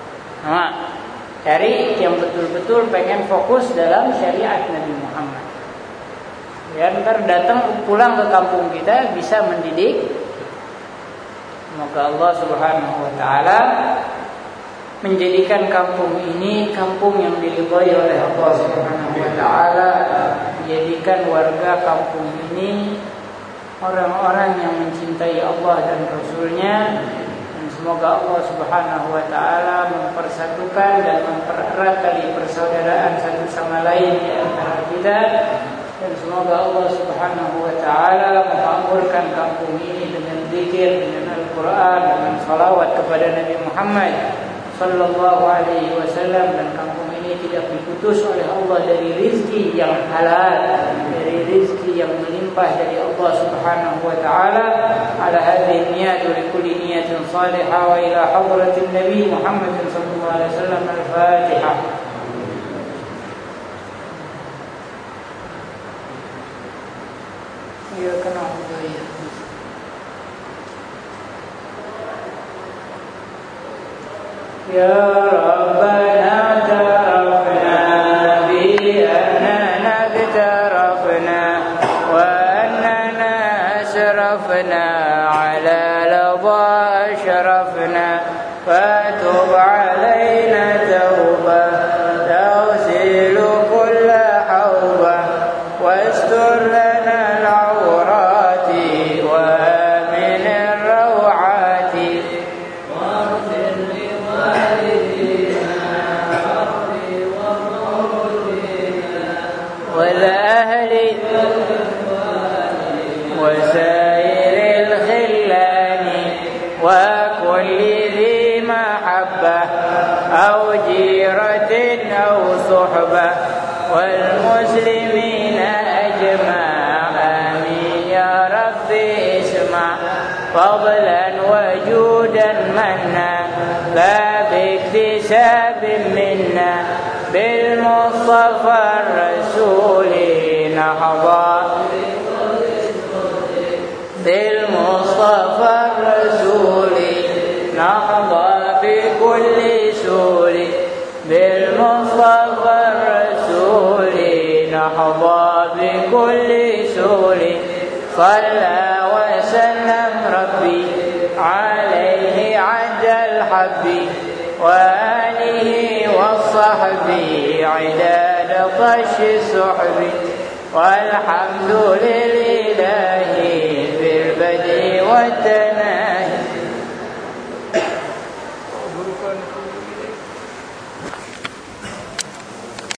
Cari yang betul-betul pengen fokus dalam syariat Nabi Muhammad. Ya, ntar datang pulang ke kampung kita bisa mendidik. Semoga Allah Subhanahu wa taala menjadikan kampung ini kampung yang diridhai oleh Allah Subhanahu wa taala, menjadikan warga kampung ini orang-orang yang mencintai Allah dan Rasul-Nya. Dan semoga Allah Subhanahu wa taala mempersatukan dan mempererat tali persaudaraan satu sama lain di antara kita. Dan semoga Allah Subhanahu wa taala memakmurkan kampung ini dengan zikir, dengan Al-Qur'an, dengan salawat kepada Nabi Muhammad sallallahu alaihi wasallam, dan kampung ini tidak diputus oleh Allah dari rizki yang halal, dari rizki yang melimpah dari Allah Subhanahu wa taala. Ala hadhihi niyyat wa likulli niyyatin salihah wa ila hadratin Nabi Muhammad sallallahu alaihi wasallam. Al-Fatihah. Ya kenapa ya? Ya Rabbana tarafna bi annana tarafna wa annana asrafna ala ladha ashrafna fatub alaina tawbah صحبة والمسلمين أجمع آمين يا ربي اسمع فضلا وجودا منا لا باكتساب منا بالمصطفى الرسول نحظى بالمصطفى الرسول نحظى بكل سور بالمصطفى الرسول نحظى بكل سور صلى وسلم ربي عليه عد الحب وآله والصحب عداد طش السحب والحمد لله في البدء والتنادي